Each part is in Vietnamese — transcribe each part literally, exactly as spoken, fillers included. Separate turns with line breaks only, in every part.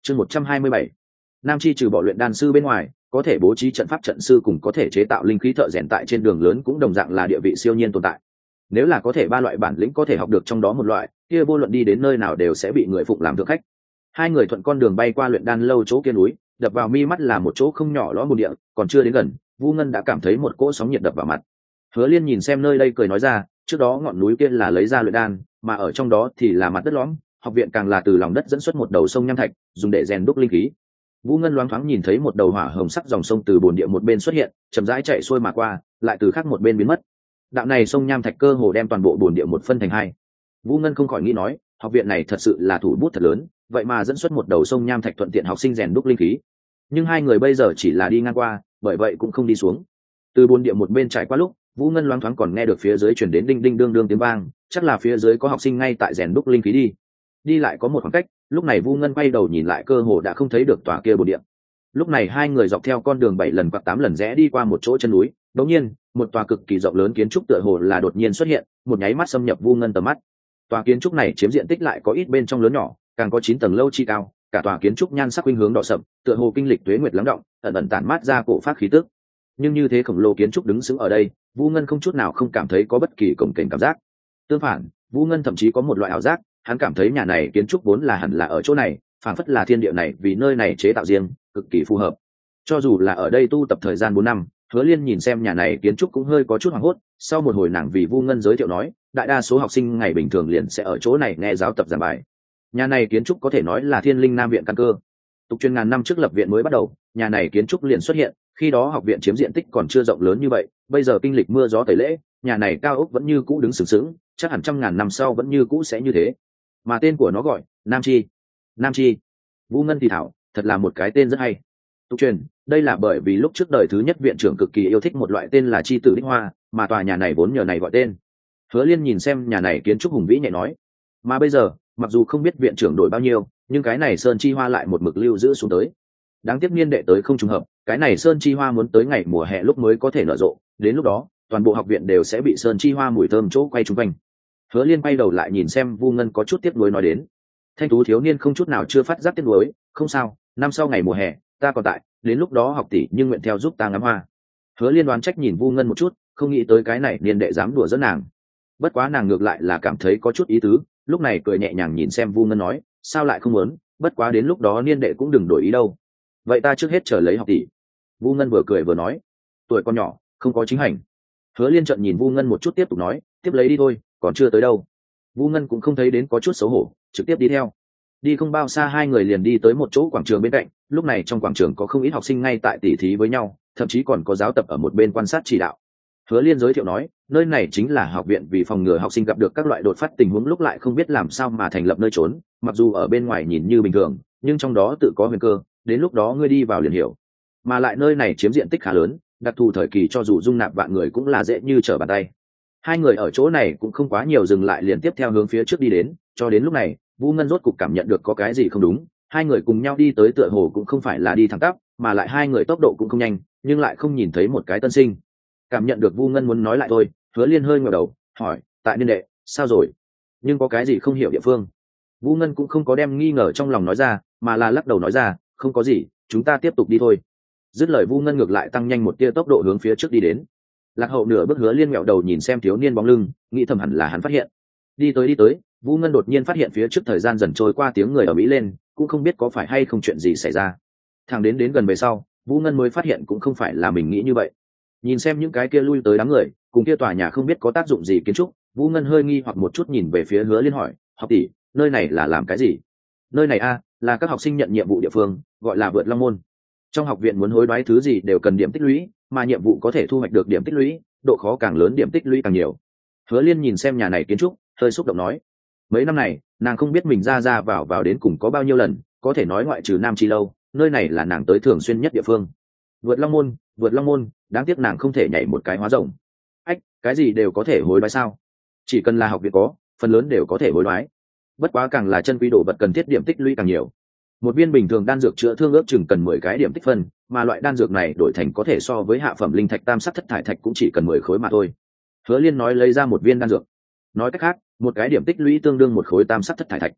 chương một trăm hai mươi bảy, nam chi trừ bỏ luyện đan sư bên ngoài có thể bố trí trận pháp trận sư cùng có thể chế tạo linh khí thợ rèn tại trên đường lớn cũng đồng dạng là địa vị siêu nhiên tồn tại. Nếu là có thể ba loại bản lĩnh có thể học được trong đó một loại, kia vô luận đi đến nơi nào đều sẽ bị người phụng làm thượng khách. Hai người thuận con đường bay qua luyện đan lâu chỗ kia núi, đập vào mi mắt là một chỗ không nhỏ lõm bùn địa, còn chưa đến gần, Vu Ngân đã cảm thấy một cỗ sóng nhiệt đập vào mặt. Hứa Liên nhìn xem nơi đây cười nói ra, trước đó ngọn núi kia là lấy ra luyện đan, mà ở trong đó thì là mặt đất lõm, học viện càng là từ lòng đất dẫn xuất một đầu sông nham thạch, dùng để rèn đúc linh khí. Vu Ngân loáng thoáng nhìn thấy một đầu hỏa hồng sắc dòng sông từ bồn địa một bên xuất hiện, chậm rãi chạy xuôi mà qua, lại từ khác một bên biến mất. Đạo này sông nham thạch cơ hồ đem toàn bộ bồn địa một phân thành hai. Vu Ngân không khỏi nghĩ nói, học viện này thật sự là thủ bút thật lớn, vậy mà dẫn xuất một đầu sông nham thạch thuận tiện học sinh rèn đúc linh khí. Nhưng hai người bây giờ chỉ là đi ngang qua, bởi vậy cũng không đi xuống. Từ bồn địa một bên trải qua lúc, Vu Ngân loáng thoáng còn nghe được phía dưới truyền đến đinh đinh đương đương tiếng vang, chắc là phía dưới có học sinh ngay tại rèn đúc linh khí đi. Đi lại có một khoảng cách, lúc này Vu Ngân quay đầu nhìn lại cơ hồ đã không thấy được tòa kia bồn địa. Lúc này hai người dọc theo con đường bảy lần hoặc tám lần rẽ đi qua một chỗ chân núi, đột nhiên, một tòa cực kỳ rộng lớn kiến trúc tựa hồ là đột nhiên xuất hiện, một nháy mắt xâm nhập Vu Ngân tầm mắt. Tòa kiến trúc này chiếm diện tích lại có ít bên trong lớn nhỏ, càng có chín tầng lâu chi cao, cả tòa kiến trúc nhan sắc khuynh hướng đỏ sậm, tựa hồ kinh lịch tuế nguyệt lắng động, ẩn ẩn tản mát ra cổ phát khí tức. Nhưng như thế khổng lồ kiến trúc đứng sững ở đây, Vu Ngân không chút nào không cảm thấy có bất kỳ cồng kềnh cảm giác. Tương phản, Vu Ngân thậm chí có một loại ảo giác, hắn cảm thấy nhà này kiến trúc vốn là hẳn là ở chỗ này, phản phất là thiên địa này vì nơi này chế tạo riêng, cực kỳ phù hợp. Cho dù là ở đây tu tập thời gian bốn năm, Hứa Liên nhìn xem nhà này kiến trúc cũng hơi có chút hoảng hốt, sau một hồi nàng vì Vu Ngân giới thiệu nói, đại đa số học sinh ngày bình thường liền sẽ ở chỗ này nghe giáo tập giảng bài. Nhà này kiến trúc có thể nói là Thiên Linh Nam viện căn cơ. Tục truyền ngàn năm trước lập viện mới bắt đầu, nhà này kiến trúc liền xuất hiện, khi đó học viện chiếm diện tích còn chưa rộng lớn như vậy, bây giờ kinh lịch mưa gió tẩy lễ, nhà này cao ốc vẫn như cũ đứng sừng sững, chắc hẳn trăm ngàn năm sau vẫn như cũ sẽ như thế. Mà tên của nó gọi Nam Chi. Nam Chi. Vu Ngân thì thảo, thật là một cái tên rất hay. Tục truyền, đây là bởi vì lúc trước đời thứ nhất viện trưởng cực kỳ yêu thích một loại tên là chi tử đích hoa, mà tòa nhà này vốn nhờ này gọi tên. Hứa Liên nhìn xem nhà này kiến trúc hùng vĩ nhẹ nói, mà bây giờ, mặc dù không biết viện trưởng đổi bao nhiêu, nhưng cái này sơn chi hoa lại một mực lưu giữ xuống tới. Đáng tiếc niên đệ tới không trùng hợp, cái này sơn chi hoa muốn tới ngày mùa hè lúc mới có thể nở rộ, đến lúc đó, toàn bộ học viện đều sẽ bị sơn chi hoa mùi thơm chỗ quay chung quanh. Hứa Liên bay đầu lại nhìn xem Vu Ngân có chút tiếc nuối nói đến. Thanh tú thiếu niên không chút nào chưa phát giác tiếc nuối, không sao, năm sau ngày mùa hè, ta còn tại, đến lúc đó học tỷ nhưng nguyện theo giúp ta ngắm hoa. Hứa Liên đoán trách nhìn Vu Ngân một chút, không nghĩ tới cái này niên đệ dám đùa giỡn nàng. Bất quá nàng ngược lại là cảm thấy có chút ý tứ, lúc này cười nhẹ nhàng nhìn xem Vu Ngân nói, sao lại không muốn, bất quá đến lúc đó niên đệ cũng đừng đổi ý đâu. Vậy ta trước hết chờ lấy học tỷ. Vu Ngân vừa cười vừa nói, tuổi con nhỏ, không có chính hành. Hứa Liên trợn nhìn Vu Ngân một chút tiếp tục nói, tiếp lấy đi thôi, còn chưa tới đâu. Vu Ngân cũng không thấy đến có chút xấu hổ, trực tiếp đi theo. Đi không bao xa hai người liền đi tới một chỗ quảng trường bên cạnh, lúc này trong quảng trường có không ít học sinh ngay tại tỉ thí với nhau, thậm chí còn có giáo tập ở một bên quan sát chỉ đạo. Hứa Liên giới thiệu nói, nơi này chính là học viện vì phòng ngừa học sinh gặp được các loại đột phát tình huống lúc lại không biết làm sao mà thành lập nơi trốn, mặc dù ở bên ngoài nhìn như bình thường, nhưng trong đó tự có huyền cơ, đến lúc đó ngươi đi vào liền hiểu. Mà lại nơi này chiếm diện tích khá lớn, đặc thù thời kỳ cho dù dung nạp vạn người cũng là dễ như trở bàn tay. Hai người ở chỗ này cũng không quá nhiều dừng lại liền tiếp theo hướng phía trước đi đến, cho đến lúc này, Vu Ngân rốt cục cảm nhận được có cái gì không đúng, hai người cùng nhau đi tới tựa hồ cũng không phải là đi thẳng tắp, mà lại hai người tốc độ cũng không nhanh, nhưng lại không nhìn thấy một cái tân sinh. Cảm nhận được Vu Ngân muốn nói lại thôi, Hứa Liên hơi ngẩng đầu, hỏi, tại niên đệ, sao rồi? Nhưng có cái gì không hiểu địa phương? Vu Ngân cũng không có đem nghi ngờ trong lòng nói ra, mà là lắc đầu nói ra, không có gì, chúng ta tiếp tục đi thôi. Dứt lời Vu Ngân ngược lại tăng nhanh một tia tốc độ hướng phía trước đi đến. Lạc Hậu nửa bước Hứa Liên ngẹo đầu nhìn xem thiếu niên bóng lưng, nghĩ thầm hẳn là hắn phát hiện. Đi tới đi tới, Vu Ngân đột nhiên phát hiện phía trước thời gian dần trôi qua tiếng người ở mỹ lên, cũng không biết có phải hay không chuyện gì xảy ra. Thằng đến đến gần về sau, Vu Ngân mới phát hiện cũng không phải là mình nghĩ như vậy. Nhìn xem những cái kia lui tới đám người, cùng kia tòa nhà không biết có tác dụng gì kiến trúc, Vu Ngân hơi nghi hoặc một chút nhìn về phía Hứa Liên hỏi, học tỷ, nơi này là làm cái gì? Nơi này a, là các học sinh nhận nhiệm vụ địa phương, gọi là vượt long môn. Trong học viện muốn hối đoái thứ gì đều cần điểm tích lũy, mà nhiệm vụ có thể thu hoạch được điểm tích lũy, độ khó càng lớn điểm tích lũy càng nhiều. Hứa Liên nhìn xem nhà này kiến trúc, hơi xúc động nói, mấy năm này nàng không biết mình ra ra vào vào đến cùng có bao nhiêu lần, có thể nói ngoại trừ Nam Chi lâu, nơi này là nàng tới thường xuyên nhất địa phương. Vượt long môn, vượt long môn, đáng tiếc nàng không thể nhảy một cái hóa rồng. Ách, cái gì đều có thể hối đoái sao? Chỉ cần là học viện có, phần lớn đều có thể hối đoái. Bất quá càng là chân quý đồ vật cần thiết điểm tích lũy càng nhiều. Một viên bình thường đan dược chữa thương ước chừng cần mười cái điểm tích phân, mà loại đan dược này đổi thành có thể so với hạ phẩm linh thạch tam sắc thất thải thạch cũng chỉ cần mười khối mà thôi. Hứa Liên nói lấy ra một viên đan dược. Nói cách khác, một cái điểm tích lũy tương đương một khối tam sắc thất thải thạch.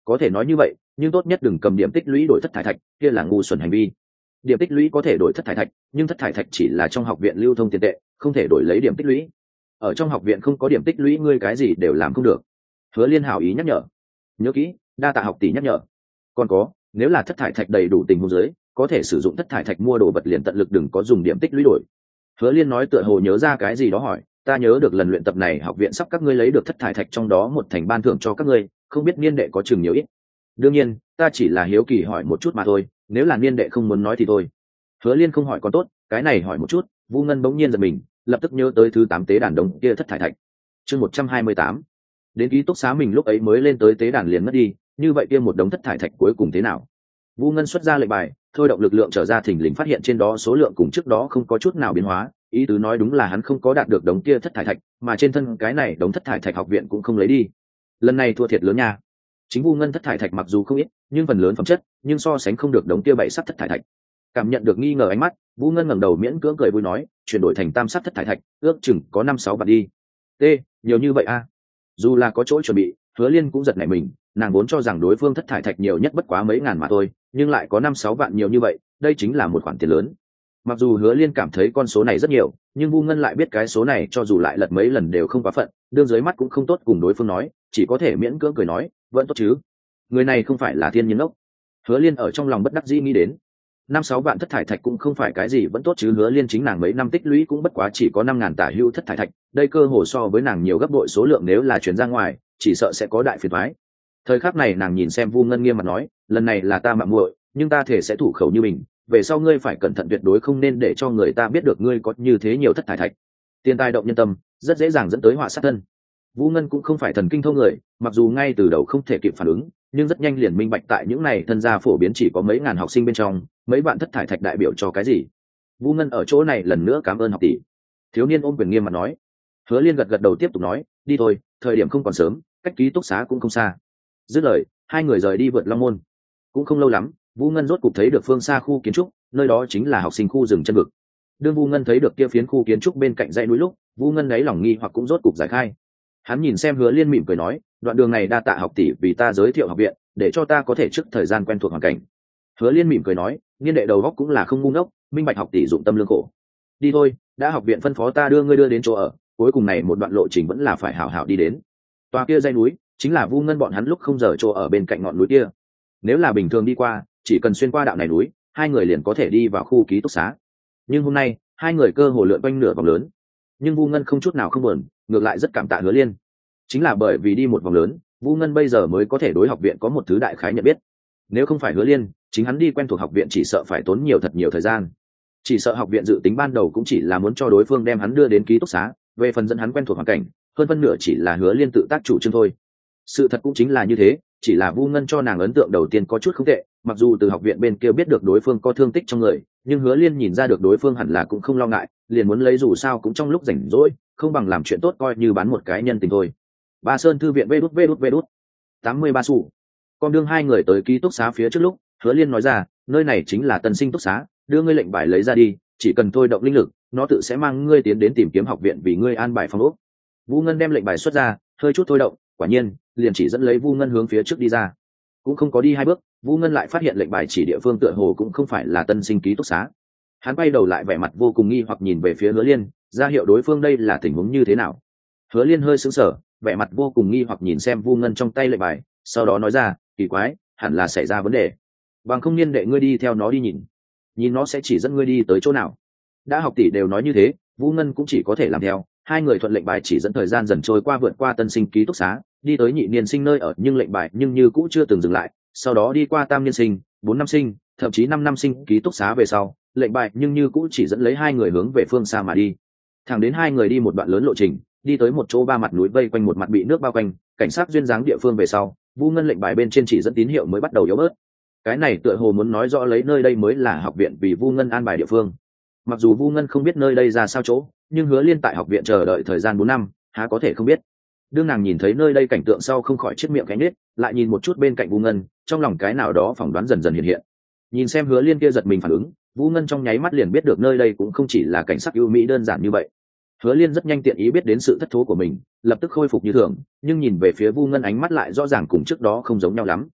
có thể nói như vậy, nhưng tốt nhất đừng cầm điểm tích lũy đổi thất thải thạch, kia là ngu xuẩn hành vi. Điểm tích lũy có thể đổi thất thải thạch, nhưng thất thải thạch chỉ là trong học viện lưu thông tiền tệ, không thể đổi lấy điểm tích lũy. Ở trong học viện không có điểm tích lũy ngươi cái gì đều làm không được. Hứa Liên hảo ý nhắc nhở. Nhớ kỹ, đa tạ học tỷ nhắc nhở. Còn có, nếu là thất thải thạch đầy đủ tình huống dưới, có thể sử dụng thất thải thạch mua đồ vật liền tận lực đừng có dùng điểm tích lũy đổi. Hứa Liên nói tựa hồ nhớ ra cái gì đó hỏi, ta nhớ được lần luyện tập này học viện sắp các ngươi lấy được thất thải thạch trong đó một thành ban thưởng cho các ngươi, không biết niên đệ có chừng nhiều ít. Đương nhiên, ta chỉ là hiếu kỳ hỏi một chút mà thôi, nếu là niên đệ không muốn nói thì thôi. Hứa Liên không hỏi còn tốt, cái này hỏi một chút, Vu Ngân bỗng nhiên giật mình, lập tức nhớ tới thứ tám tế đàn đống kia thất thải thạch. Chương một trăm hai mươi tám. Đến ký túc xá mình lúc ấy mới lên tới tế đàn liền mất đi, như vậy kia một đống thất thải thạch cuối cùng thế nào? Vu Ngân xuất ra lệnh bài, thôi động lực lượng trở ra thình lình phát hiện trên đó số lượng cùng trước đó không có chút nào biến hóa, ý tứ nói đúng là hắn không có đạt được đống kia thất thải thạch, mà trên thân cái này đống thất thải thạch học viện cũng không lấy đi. Lần này thua thiệt lớn nha. Chính Vu Ngân thất thải thạch mặc dù không ít, nhưng phần lớn phẩm chất, nhưng so sánh không được đống kia bảy sắc thất thải thạch. Cảm nhận được nghi ngờ ánh mắt, Vu Ngân ngẩng đầu miễn cưỡng cười vui nói, chuyển đổi thành tam sắc thất thải thạch, ước chừng có năm sáu vạn đi. T, nhiều như vậy a? À? Dù là có chỗ chuẩn bị, Hứa Liên cũng giật nảy mình, nàng vốn cho rằng đối phương thất thải thạch nhiều nhất bất quá mấy ngàn mà thôi, nhưng lại có năm sáu vạn nhiều như vậy, đây chính là một khoản tiền lớn. Mặc dù Hứa Liên cảm thấy con số này rất nhiều, nhưng Vu Ngân lại biết cái số này cho dù lại lật mấy lần đều không quá phận, đương dưới mắt cũng không tốt cùng đối phương nói, chỉ có thể miễn cưỡng cười nói, vẫn tốt chứ. Người này không phải là thiên nhiên ốc. Hứa Liên ở trong lòng bất đắc dĩ nghĩ đến, năm sáu vạn thất thải thạch cũng không phải cái gì vẫn tốt chứ. Hứa Liên chính nàng mấy năm tích lũy cũng bất quá chỉ có năm ngàn tả hữu thất thải thạch, đây cơ hồ so với nàng nhiều gấp bội số lượng, nếu là chuyển ra ngoài chỉ sợ sẽ có đại phiền toái. Thời khắc này nàng nhìn xem Vu Ngân nghiêm mặt nói, lần này là ta mạo muội, nhưng ta thể sẽ thủ khẩu như mình, về sau ngươi phải cẩn thận tuyệt đối không nên để cho người ta biết được ngươi có như thế nhiều thất thải thạch. Tiền tài động nhân tâm, rất dễ dàng dẫn tới họa sát thân. Vu Ngân cũng không phải thần kinh thô người, mặc dù ngay từ đầu không thể kịp phản ứng, nhưng rất nhanh liền minh bạch tại những này thân gia phổ biến chỉ có mấy ngàn học sinh bên trong, mấy bạn thất thải thạch đại biểu cho cái gì. Vu Ngân ở chỗ này lần nữa cảm ơn học tỷ. Thiếu niên ôm quyền nghiêm mặt nói. Hứa Liên gật gật đầu tiếp tục nói, đi thôi, thời điểm không còn sớm, cách ký túc xá cũng không xa. Dứt lời, hai người rời đi vượt Long môn. Cũng không lâu lắm, Vu Ngân rốt cục thấy được phương xa khu kiến trúc, nơi đó chính là học sinh khu rừng chân vực. Đương Vu Ngân thấy được kia phiến khu kiến trúc bên cạnh dãy núi lúc, Vu Ngân đáy lòng nghi hoặc cũng rốt cục giải khai. Hắn nhìn xem Hứa Liên mỉm cười nói, đoạn đường này đa tạ học tỷ vì ta giới thiệu học viện, để cho ta có thể trước thời gian quen thuộc hoàn cảnh. Hứa Liên mỉm cười nói, niên đệ đầu góc cũng là không ngu ngốc, minh bạch học tỷ dụng tâm lương khổ. Đi thôi, đã học viện phân phó ta đưa ngươi đưa đến chỗ ở, cuối cùng này một đoạn lộ trình vẫn là phải hảo hảo đi đến. Tòa kia dãy núi chính là Vu Ngân bọn hắn lúc không giờ chỗ ở bên cạnh ngọn núi kia. Nếu là bình thường đi qua, chỉ cần xuyên qua đạo này núi, hai người liền có thể đi vào khu ký túc xá. Nhưng hôm nay, hai người cơ hồ lượn quanh nửa vòng lớn. Nhưng Vu Ngân không chút nào không buồn, ngược lại rất cảm tạ Hứa Liên. Chính là bởi vì đi một vòng lớn, Vu Ngân bây giờ mới có thể đối học viện có một thứ đại khái nhận biết. Nếu không phải Hứa Liên, chính hắn đi quen thuộc học viện chỉ sợ phải tốn nhiều thật nhiều thời gian. Chỉ sợ học viện dự tính ban đầu cũng chỉ là muốn cho đối phương đem hắn đưa đến ký túc xá, về phần dẫn hắn quen thuộc hoàn cảnh, hơn phân nửa chỉ là Hứa Liên tự tác chủ trương thôi. Sự thật cũng chính là như thế, chỉ là Vu Ngân cho nàng ấn tượng đầu tiên có chút không tệ, mặc dù từ học viện bên kia biết được đối phương có thương tích trong người, nhưng Hứa Liên nhìn ra được đối phương hẳn là cũng không lo ngại, liền muốn lấy dù sao cũng trong lúc rảnh rỗi, không bằng làm chuyện tốt coi như bán một cái nhân tình thôi. Ba Sơn thư viện vê đút vê đút vê đút tám mươi ba xu. Con đương hai người tới ký túc xá phía trước lúc, Hứa Liên nói ra, nơi này chính là tân sinh túc xá, đưa ngươi lệnh bài lấy ra đi, chỉ cần thôi động linh lực, nó tự sẽ mang ngươi tiến đến tìm kiếm học viện vì ngươi an bài phòng ốc. Vu Ngân đem lệnh bài xuất ra, hơi chút thôi động, quả nhiên, liền chỉ dẫn lấy Vu Ngân hướng phía trước đi ra. Cũng không có đi hai bước, Vu Ngân lại phát hiện lệnh bài chỉ địa phương tựa hồ cũng không phải là tân sinh ký túc xá. Hắn quay đầu lại vẻ mặt vô cùng nghi hoặc nhìn về phía Hứa Liên, ra hiệu đối phương đây là tình huống như thế nào. Hứa Liên hơi sững sờ, vẻ mặt vô cùng nghi hoặc nhìn xem Vu Ngân trong tay lệnh bài, sau đó nói ra, kỳ quái, hẳn là xảy ra vấn đề. Bằng không niên đệ ngươi đi theo nó đi nhìn, nhìn nó sẽ chỉ dẫn ngươi đi tới chỗ nào. Đã học tỷ đều nói như thế, Vu Ngân cũng chỉ có thể làm theo. Hai người thuận lệnh bài chỉ dẫn thời gian dần trôi qua, vượt qua tân sinh ký túc xá, đi tới nhị niên sinh nơi ở, nhưng lệnh bài nhưng như cũ chưa từng dừng lại. Sau đó đi qua tam niên sinh, bốn năm sinh, thậm chí năm năm sinh ký túc xá về sau, lệnh bài nhưng như cũ chỉ dẫn lấy hai người hướng về phương xa mà đi. Thẳng đến hai người đi một đoạn lớn lộ trình, đi tới một chỗ ba mặt núi vây quanh một mặt bị nước bao quanh, cảnh sát duyên dáng địa phương về sau, Vu Ngân lệnh bài bên trên chỉ dẫn tín hiệu mới bắt đầu yếu bớt. Cái này tựa hồ muốn nói rõ lấy nơi đây mới là học viện vì Vu Ngân an bài địa phương. Mặc dù Vu Ngân không biết nơi đây ra sao chỗ, nhưng Hứa Liên tại học viện chờ đợi thời gian bốn năm, há có thể không biết. Đương nàng nhìn thấy nơi đây cảnh tượng sau không khỏi chiếc miệng cánh nết, lại nhìn một chút bên cạnh Vu Ngân, trong lòng cái nào đó phỏng đoán dần dần hiện hiện. Nhìn xem Hứa Liên kia giật mình phản ứng, Vu Ngân trong nháy mắt liền biết được nơi đây cũng không chỉ là cảnh sắc ưu mỹ đơn giản như vậy. Hứa Liên rất nhanh tiện ý biết đến sự thất thố của mình, lập tức khôi phục như thường, nhưng nhìn về phía Vu Ngân ánh mắt lại rõ ràng cùng trước đó không giống nhau lắm,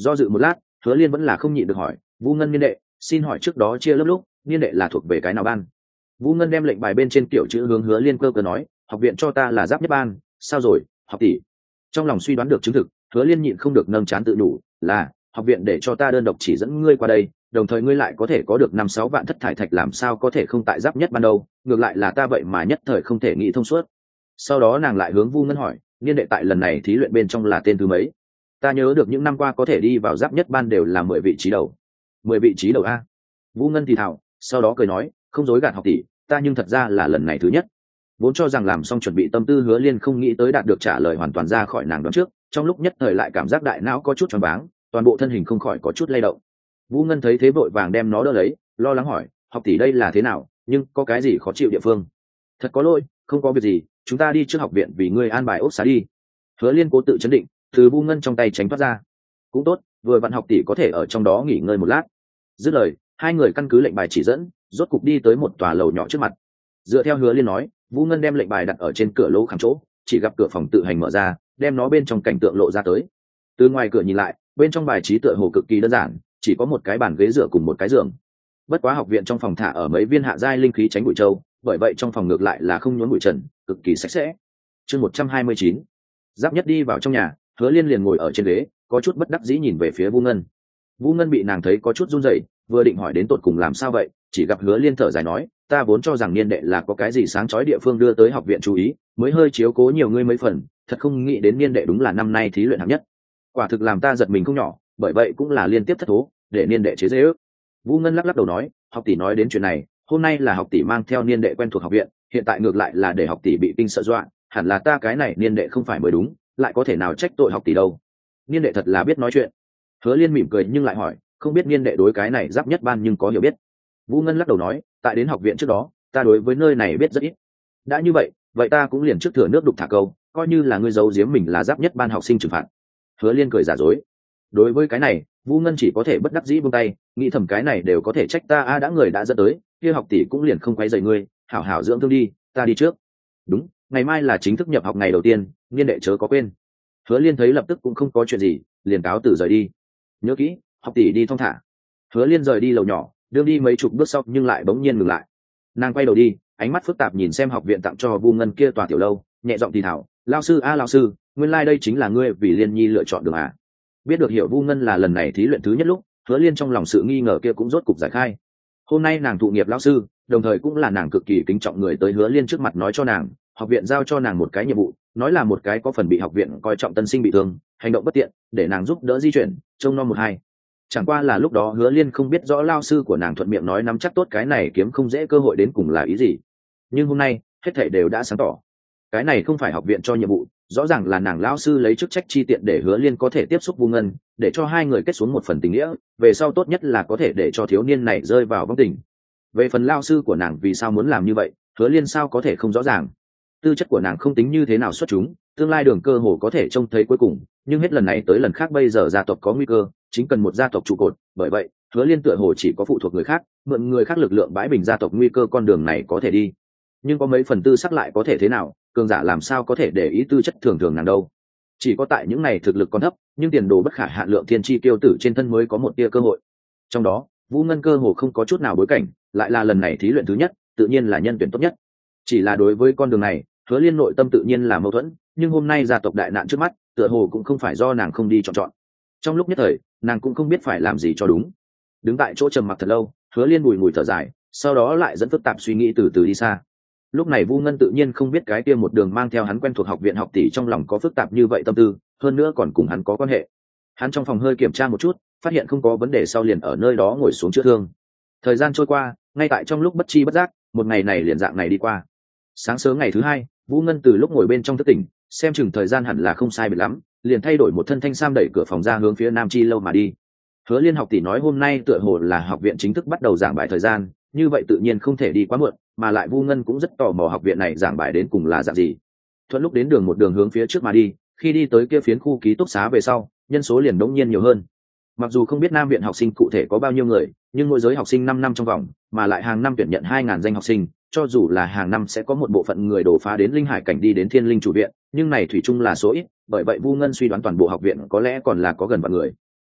Do dự một lát, Hứa Liên vẫn là không nhịn được hỏi, Vu Ngân niên đệ, xin hỏi trước đó chia lớp lúc niên đệ là thuộc về cái nào ban? Vu Ngân đem lệnh bài bên trên kiểu chữ hướng Hứa Liên cơ cơ nói, học viện cho ta là giáp nhất ban. Sao rồi, học tỷ? Trong lòng suy đoán được chứng thực, Hứa Liên nhịn không được nâng chán tự đủ, là học viện để cho ta đơn độc chỉ dẫn ngươi qua đây, đồng thời ngươi lại có thể có được năm sáu vạn thất thải thạch, làm sao có thể không tại giáp nhất ban đầu, ngược lại là ta vậy mà nhất thời không thể nghĩ thông suốt. Sau đó nàng lại hướng Vu Ngân hỏi, niên đệ tại lần này thí luyện bên trong là tên thứ mấy? Ta nhớ được những năm qua có thể đi vào giáp nhất ban đều là mười vị trí đầu. Mười vị trí đầu a? Vu Ngân thì thào, sau đó cười nói, không dối gạt học tỷ, ta nhưng thật ra là lần này thứ nhất. Vốn cho rằng làm xong chuẩn bị tâm tư, Hứa Liên không nghĩ tới đạt được trả lời hoàn toàn ra khỏi nàng đoán trước, trong lúc nhất thời lại cảm giác đại não có chút choáng váng, toàn bộ thân hình không khỏi có chút lay động. Vu Ngân thấy thế vội vàng đem nó đỡ lấy, lo lắng hỏi, học tỷ đây là thế nào, nhưng có cái gì khó chịu địa phương? Thật có lỗi, không có việc gì, chúng ta đi trước học viện vì ngươi an bài ốc xá đi. Hứa Liên cố tự chấn định, từ Vu Ngân trong tay tránh thoát ra. Cũng tốt, vừa vặn học tỷ có thể ở trong đó nghỉ ngơi một lát. Dứt lời, hai người căn cứ lệnh bài chỉ dẫn, rốt cục đi tới một tòa lầu nhỏ trước mặt. Dựa theo Hứa Liên nói, Vu Ngân đem lệnh bài đặt ở trên cửa lỗ khảm chỗ, chỉ gặp cửa phòng tự hành mở ra, đem nó bên trong cảnh tượng lộ ra tới. Từ ngoài cửa nhìn lại, bên trong bài trí tựa hồ cực kỳ đơn giản, chỉ có một cái bàn ghế dựa cùng một cái giường. Bất quá học viện trong phòng thả ở mấy viên hạ giai linh khí tránh bụi châu, bởi vậy trong phòng ngược lại là không nhốn bụi trần, cực kỳ sạch sẽ. Chương một trăm hai mươi chín. Giáp nhất đi vào trong nhà, Hứa Liên liền ngồi ở trên ghế, có chút bất đắc dĩ nhìn về phía Vu Ngân. Vu Ngân bị nàng thấy có chút run rẩy, vừa định hỏi đến tột cùng làm sao vậy, chỉ gặp Hứa Liên thở dài nói, ta vốn cho rằng niên đệ là có cái gì sáng chói địa phương đưa tới học viện chú ý, mới hơi chiếu cố nhiều ngươi mấy phần, thật không nghĩ đến niên đệ đúng là năm nay thí luyện hạng nhất. Quả thực làm ta giật mình không nhỏ, bởi vậy cũng là liên tiếp thất thố, để niên đệ chế giễu. Vu Ngân lắc lắc đầu nói, học tỷ nói đến chuyện này, hôm nay là học tỷ mang theo niên đệ quen thuộc học viện, hiện tại ngược lại là để học tỷ bị kinh sợ dọa, hẳn là ta cái này niên đệ không phải mới đúng, lại có thể nào trách tội học tỷ đâu. Niên đệ thật là biết nói chuyện. Hứa Liên mỉm cười nhưng lại hỏi, không biết niên đệ đối cái này giáp nhất ban nhưng có hiểu biết? Vu Ngân lắc đầu nói, tại đến học viện trước đó, ta đối với nơi này biết rất ít. Đã như vậy, vậy ta cũng liền trước thừa nước đục thả câu, coi như là ngươi giấu giếm mình là giáp nhất ban học sinh trừng phạt. Hứa Liên cười giả dối. Đối với cái này, Vu Ngân chỉ có thể bất đắc dĩ buông tay, nghĩ thầm cái này đều có thể trách ta a, đã người đã dẫn tới, kia học tỷ cũng liền không quấy rầy ngươi, hảo hảo dưỡng thương đi, ta đi trước. Đúng, ngày mai là chính thức nhập học ngày đầu tiên, niên đệ chớ có quên. Hứa Liên thấy lập tức cũng không có chuyện gì, liền cáo từ rời đi. Nhớ kỹ, học tỷ đi thong thả. Hứa Liên rời đi lầu nhỏ, đương đi mấy chục bước sau nhưng lại bỗng nhiên ngừng lại. Nàng quay đầu đi, ánh mắt phức tạp nhìn xem học viện tặng cho Vu Ngân kia tòa tiểu lâu, nhẹ giọng thì thào, lao sư a à, lao sư, nguyên lai like đây chính là ngươi vì Liên Nhi lựa chọn đường à? Biết được hiểu Vu Ngân là lần này thí luyện thứ nhất lúc, Hứa Liên trong lòng sự nghi ngờ kia cũng rốt cục giải khai. Hôm nay nàng thụ nghiệp lão sư, đồng thời cũng là nàng cực kỳ kính trọng người tới Hứa Liên trước mặt nói cho nàng, học viện giao cho nàng một cái nhiệm vụ, nói là một cái có phần bị học viện coi trọng tân sinh bị thương, hành động bất tiện, để nàng giúp đỡ di chuyển, trông nom một hai. Chẳng qua là lúc đó Hứa Liên không biết rõ lao sư của nàng thuận miệng nói nắm chắc tốt cái này kiếm không dễ cơ hội đến cùng là ý gì. Nhưng hôm nay, hết thảy đều đã sáng tỏ. Cái này không phải học viện cho nhiệm vụ, rõ ràng là nàng lão sư lấy chức trách chi tiện để Hứa Liên có thể tiếp xúc Vu Ngân, để cho hai người kết xuống một phần tình nghĩa, về sau tốt nhất là có thể để cho thiếu niên này rơi vào vong tình. Về phần lão sư của nàng vì sao muốn làm như vậy, Hứa Liên sao có thể không rõ ràng. Tư chất của nàng không tính như thế nào xuất chúng, tương lai đường cơ hồ có thể trông thấy cuối cùng, nhưng hết lần này tới lần khác bây giờ gia tộc có nguy cơ, chính cần một gia tộc trụ cột, bởi vậy, Hứa Liên tựa hồ chỉ có phụ thuộc người khác, mượn người khác lực lượng bãi bình gia tộc nguy cơ con đường này có thể đi. Nhưng có mấy phần tư sắc lại có thể thế nào, cường giả làm sao có thể để ý tư chất thường thường nàng đâu. Chỉ có tại những này thực lực còn thấp, nhưng tiền đồ bất khả hạn lượng thiên chi tiêu tử trên thân mới có một tia cơ hội. Trong đó, Vu Ngân cơ hồ không có chút nào bối cảnh, lại là lần này thí luyện thứ nhất, tự nhiên là nhân tuyển tốt nhất. Chỉ là đối với con đường này, Hứa Liên nội tâm tự nhiên là mâu thuẫn, nhưng hôm nay gia tộc đại nạn trước mắt, tựa hồ cũng không phải do nàng không đi chọn chọn. Trong lúc nhất thời, nàng cũng không biết phải làm gì cho đúng. Đứng tại chỗ trầm mặc thật lâu, Hứa Liên bùi ngùi thở dài, sau đó lại dẫn phức tạp suy nghĩ từ từ đi xa. Lúc này Vu Ngân tự nhiên không biết cái kia một đường mang theo hắn quen thuộc học viện học tỷ trong lòng có phức tạp như vậy tâm tư, hơn nữa còn cùng hắn có quan hệ. Hắn trong phòng hơi kiểm tra một chút, phát hiện không có vấn đề sau liền ở nơi đó ngồi xuống chữa thương. Thời gian trôi qua, ngay tại trong lúc bất chi bất giác, một ngày này liền dạng này đi qua. Sáng sớm ngày thứ hai, Vu Ngân từ lúc ngồi bên trong thức tỉnh, xem chừng thời gian hẳn là không sai biệt lắm, liền thay đổi một thân thanh sam đẩy cửa phòng ra hướng phía Nam Chi lâu mà đi. Hứa Liên học tỷ nói hôm nay tựa hồ là học viện chính thức bắt đầu giảng bài thời gian, như vậy tự nhiên không thể đi quá muộn, mà lại Vu Ngân cũng rất tò mò học viện này giảng bài đến cùng là dạng gì. Thuận lúc đến đường một đường hướng phía trước mà đi, khi đi tới kia phiến khu ký túc xá về sau, nhân số liền đống nhiên nhiều hơn. Mặc dù không biết Nam viện học sinh cụ thể có bao nhiêu người, nhưng mỗi giới học sinh năm năm trong vòng, mà lại hàng năm tuyển nhận hai ngàn danh học sinh, cho dù là hàng năm sẽ có một bộ phận người đổ phá đến linh hải cảnh đi đến Thiên Linh chủ viện, nhưng này thủy chung là số ít, bởi vậy Vu Ngân suy đoán toàn bộ học viện có lẽ còn là có gần vạn người.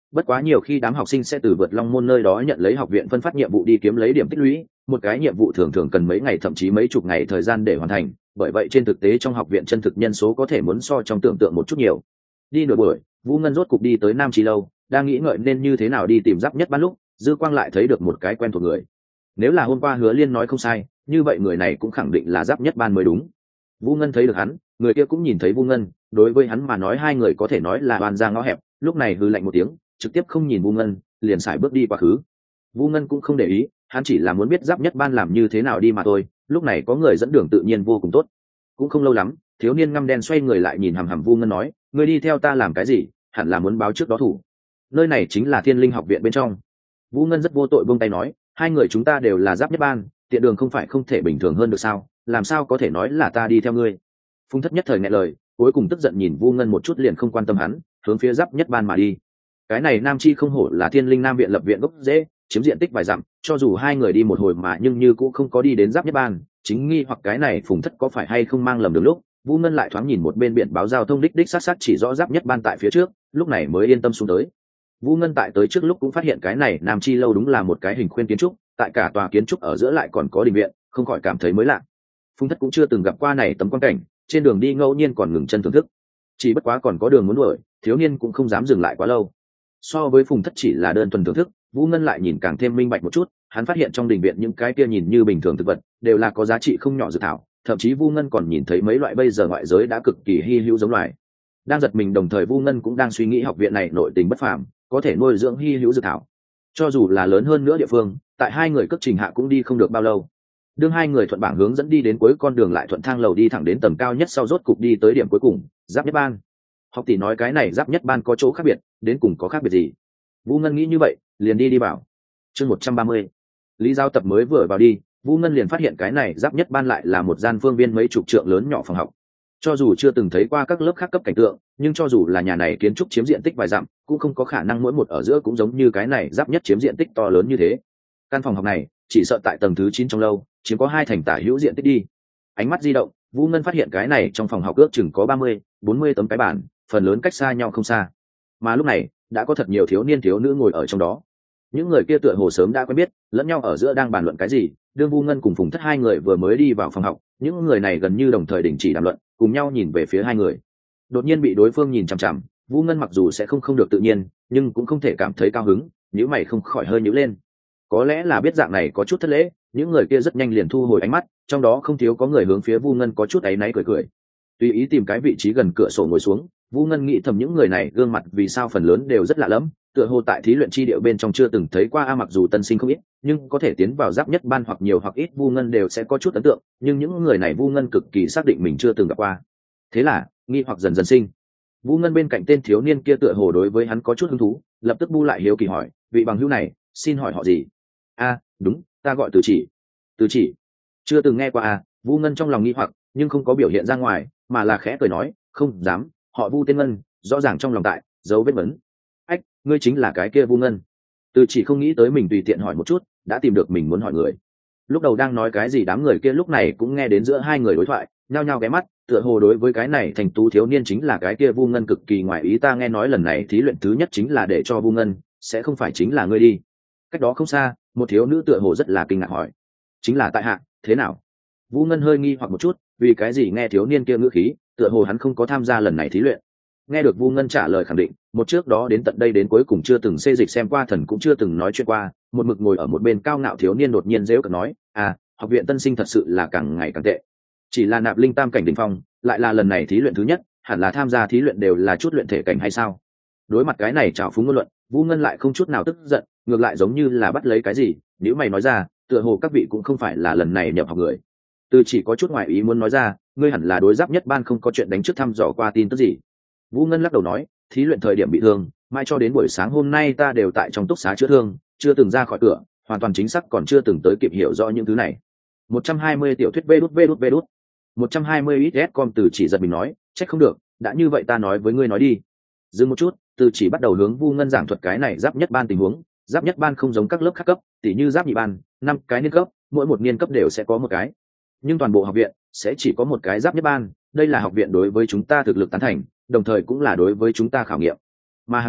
bất quá nhiều khi đám học sinh sẽ từ vượt long môn nơi đó nhận lấy học viện phân phát nhiệm vụ đi kiếm lấy điểm tích lũy, một cái nhiệm vụ thường thường cần mấy ngày thậm chí mấy chục ngày thời gian để hoàn thành, bởi vậy trên thực tế trong học viện chân thực nhân số có thể muốn so trong tưởng tượng một chút nhiều. Đi nửa buổi, Vũ Ngân rốt cục đi tới Nam Chi lâu, đang nghĩ ngợi nên như thế nào đi tìm Giáp Nhất Ban lúc, Dư Quang lại thấy được một cái quen thuộc người. Nếu là hôm qua Hứa Liên nói không sai, như vậy người này cũng khẳng định là Giáp Nhất Ban mới đúng. Vũ Ngân thấy được hắn, người kia cũng nhìn thấy Vũ Ngân, đối với hắn mà nói hai người có thể nói là oan ra ngõ hẹp, lúc này hừ lạnh một tiếng, trực tiếp không nhìn Vũ Ngân, liền sải bước đi quá khứ. Vũ Ngân cũng không để ý, hắn chỉ là muốn biết Giáp Nhất Ban làm như thế nào đi mà thôi, lúc này có người dẫn đường tự nhiên vô cùng tốt. Cũng không lâu lắm, thiếu niên ngăm đen xoay người lại nhìn hằm hằm Vũ Ngân nói, ngươi đi theo ta làm cái gì, hẳn là muốn báo trước đó thủ. Nơi này chính là Thiên Linh học viện bên trong. Vũ Ngân rất vô tội buông tay nói, hai người chúng ta đều là Giáp Nhất Ban, tiện đường không phải không thể bình thường hơn được sao, làm sao có thể nói là ta đi theo ngươi. Phùng Thất nhất thời nghe lời, cuối cùng tức giận nhìn Vu Ngân một chút liền không quan tâm hắn, hướng phía Giáp Nhất Ban mà đi. Cái này Nam Chi không hổ là Thiên Linh Nam viện lập viện gốc rễ, chiếm diện tích vài dặm, cho dù hai người đi một hồi mà nhưng như cũng không có đi đến Giáp Nhất Ban, chính nghi hoặc cái này Phùng Thất có phải hay không mang lầm đường lúc, Vu Ngân lại thoáng nhìn một bên biển báo giao thông đích đích sát sát chỉ rõ Giáp Nhất Ban tại phía trước, lúc này mới yên tâm xuống tới. Vu Ngân tại tới trước lúc cũng phát hiện cái này Nam Chi lâu đúng là một cái hình khuyên kiến trúc, tại cả tòa kiến trúc ở giữa lại còn có đình viện, không khỏi cảm thấy mới lạ. Phùng Thất cũng chưa từng gặp qua này tấm quan cảnh, trên đường đi ngẫu nhiên còn ngừng chân thưởng thức. Chỉ bất quá còn có đường muốn đuổi, thiếu niên cũng không dám dừng lại quá lâu. So với Phùng Thất chỉ là đơn thuần thưởng thức, Vũ Ngân lại nhìn càng thêm minh bạch một chút, hắn phát hiện trong đình viện những cái kia nhìn như bình thường thực vật, đều là có giá trị không nhỏ dược thảo, thậm chí Vũ Ngân còn nhìn thấy mấy loại bây giờ ngoại giới đã cực kỳ hi hữu giống loài. Đang giật mình đồng thời Vũ Ngân cũng đang suy nghĩ học viện này nội tình bất phàm, có thể nuôi dưỡng hi hữu dược thảo. Cho dù là lớn hơn nữa địa phương, tại hai người cất trình hạ cũng đi không được bao lâu. Đương hai người thuận bảng hướng dẫn đi đến cuối con đường lại thuận thang lầu đi thẳng đến tầng cao nhất sau rốt cục đi tới điểm cuối cùng, Giáp Nhất Ban. Học tỷ nói cái này Giáp Nhất Ban có chỗ khác biệt, đến cùng có khác biệt gì? Vũ Ngân nghĩ như vậy, liền đi đi bảo. Chương một trăm ba mươi. Lý Giao Tập mới vừa vào đi, Vũ Ngân liền phát hiện cái này Giáp Nhất Ban lại là một gian phương viên mấy chục trượng lớn nhỏ phòng học. Cho dù chưa từng thấy qua các lớp khác cấp cảnh tượng, nhưng cho dù là nhà này kiến trúc chiếm diện tích vài dặm, cũng không có khả năng mỗi một ở giữa cũng giống như cái này Giáp Nhất chiếm diện tích to lớn như thế. Căn phòng học này, chỉ sợ tại tầng thứ chín trong lâu, chiếm có hai thành tả hữu diện tích đi. Ánh mắt di động, Vũ Ngân phát hiện cái này trong phòng học ước chừng có ba mươi, bốn mươi tấm cái bàn, phần lớn cách xa nhau không xa. Mà lúc này, đã có thật nhiều thiếu niên thiếu nữ ngồi ở trong đó. Những người kia tựa hồ sớm đã quen biết, lẫn nhau ở giữa đang bàn luận cái gì, đương Vũ Ngân cùng Phùng Thất hai người vừa mới đi vào phòng học, những người này gần như đồng thời đình chỉ đàm luận, cùng nhau nhìn về phía hai người. Đột nhiên bị đối phương nhìn chằm chằm, Vũ Ngân mặc dù sẽ không không được tự nhiên, nhưng cũng không thể cảm thấy cao hứng, nhíu mày không khỏi hơi nhíu lên. Có lẽ là biết dạng này có chút thất lễ, những người kia rất nhanh liền thu hồi ánh mắt, trong đó không thiếu có người hướng phía Vu Ngân có chút áy náy cười cười. Tùy ý tìm cái vị trí gần cửa sổ ngồi xuống, Vu Ngân nghĩ thầm những người này gương mặt vì sao phần lớn đều rất lạ lẫm, tựa hồ tại thí luyện chi điệu bên trong chưa từng thấy qua a mặc dù tân sinh không ít, nhưng có thể tiến vào Giáp Nhất Ban hoặc nhiều hoặc ít Vu Ngân đều sẽ có chút ấn tượng, nhưng những người này Vu Ngân cực kỳ xác định mình chưa từng gặp qua. Thế là, nghi hoặc dần dần sinh. Vu Ngân bên cạnh tên thiếu niên kia tựa hồ đối với hắn có chút hứng thú, lập tức bu lại hiếu kỳ hỏi, vị bằng hữu này, xin hỏi họ gì? A, đúng, ta gọi Từ Chỉ. Từ Chỉ? Chưa từng nghe qua à? Vu Ngân trong lòng nghi hoặc, nhưng không có biểu hiện ra ngoài, mà là khẽ cười nói, không dám, họ Vu tên Ngân, rõ ràng trong lòng tại dấu vết vấn. Ách, ngươi chính là cái kia Vu Ngân? Từ Chỉ không nghĩ tới mình tùy tiện hỏi một chút, đã tìm được mình muốn hỏi người. Lúc đầu đang nói cái gì đám người kia lúc này cũng nghe đến giữa hai người đối thoại, nhao nhao ghé mắt, tựa hồ đối với cái này thành tú thiếu niên chính là cái kia Vu Ngân cực kỳ ngoài ý. Ta nghe nói lần này thí luyện thứ nhất chính là để cho Vu Ngân, sẽ không phải chính là ngươi đi? Cách đó không xa, một thiếu nữ tựa hồ rất là kinh ngạc hỏi, chính là tại hạ, thế nào? Vu Ngân hơi nghi hoặc một chút, vì cái gì nghe thiếu niên kia ngữ khí, tựa hồ hắn không có tham gia lần này thí luyện. Nghe được Vu Ngân trả lời khẳng định, một trước đó đến tận đây đến cuối cùng chưa từng xê dịch xem qua thần cũng chưa từng nói chuyện qua, một mực ngồi ở một bên cao ngạo thiếu niên đột nhiên giễu cợt nói, à, học viện tân sinh thật sự là càng ngày càng tệ. Chỉ là nạp linh tam cảnh đỉnh phong, lại là lần này thí luyện thứ nhất, hẳn là tham gia thí luyện đều là chút luyện thể cảnh hay sao? Đối mặt cái này trào phúng ngôn luận, Vu Ngân lại không chút nào tức giận, ngược lại giống như là bắt lấy cái gì, nếu mày nói ra, tựa hồ các vị cũng không phải là lần này nhập học người. Từ Chỉ có chút ngoài ý muốn nói ra, ngươi hẳn là đối Giáp Nhất Ban không có chuyện đánh trước thăm dò qua tin tức gì. Vu Ngân lắc đầu nói, thí luyện thời điểm bị thương, mai cho đến buổi sáng hôm nay ta đều tại trong túc xá chữa thương, chưa từng ra khỏi cửa, hoàn toàn chính xác còn chưa từng tới kịp hiểu rõ những thứ này. một trăm hai mươi tiểu thuyết vê đút vê đút vê đút. một trăm hai mươi ít ét com Từ Chỉ giật mình nói, trách không được, đã như vậy ta nói với ngươi nói đi. Dừng một chút, Từ Chỉ bắt đầu hướng Vu Ngân giảng thuật cái này Giáp Nhất Ban tình huống. Giáp Nhất Ban không giống các lớp khác cấp, tỉ như Giáp Nhị Ban, năm cái niên cấp, mỗi một niên cấp đều sẽ có một cái, nhưng toàn bộ học viện sẽ chỉ có một cái Giáp Nhất Ban. Đây là học viện đối với chúng ta thực lực tán thành, đồng thời cũng là đối với chúng ta khảo nghiệm. Mà hàng năm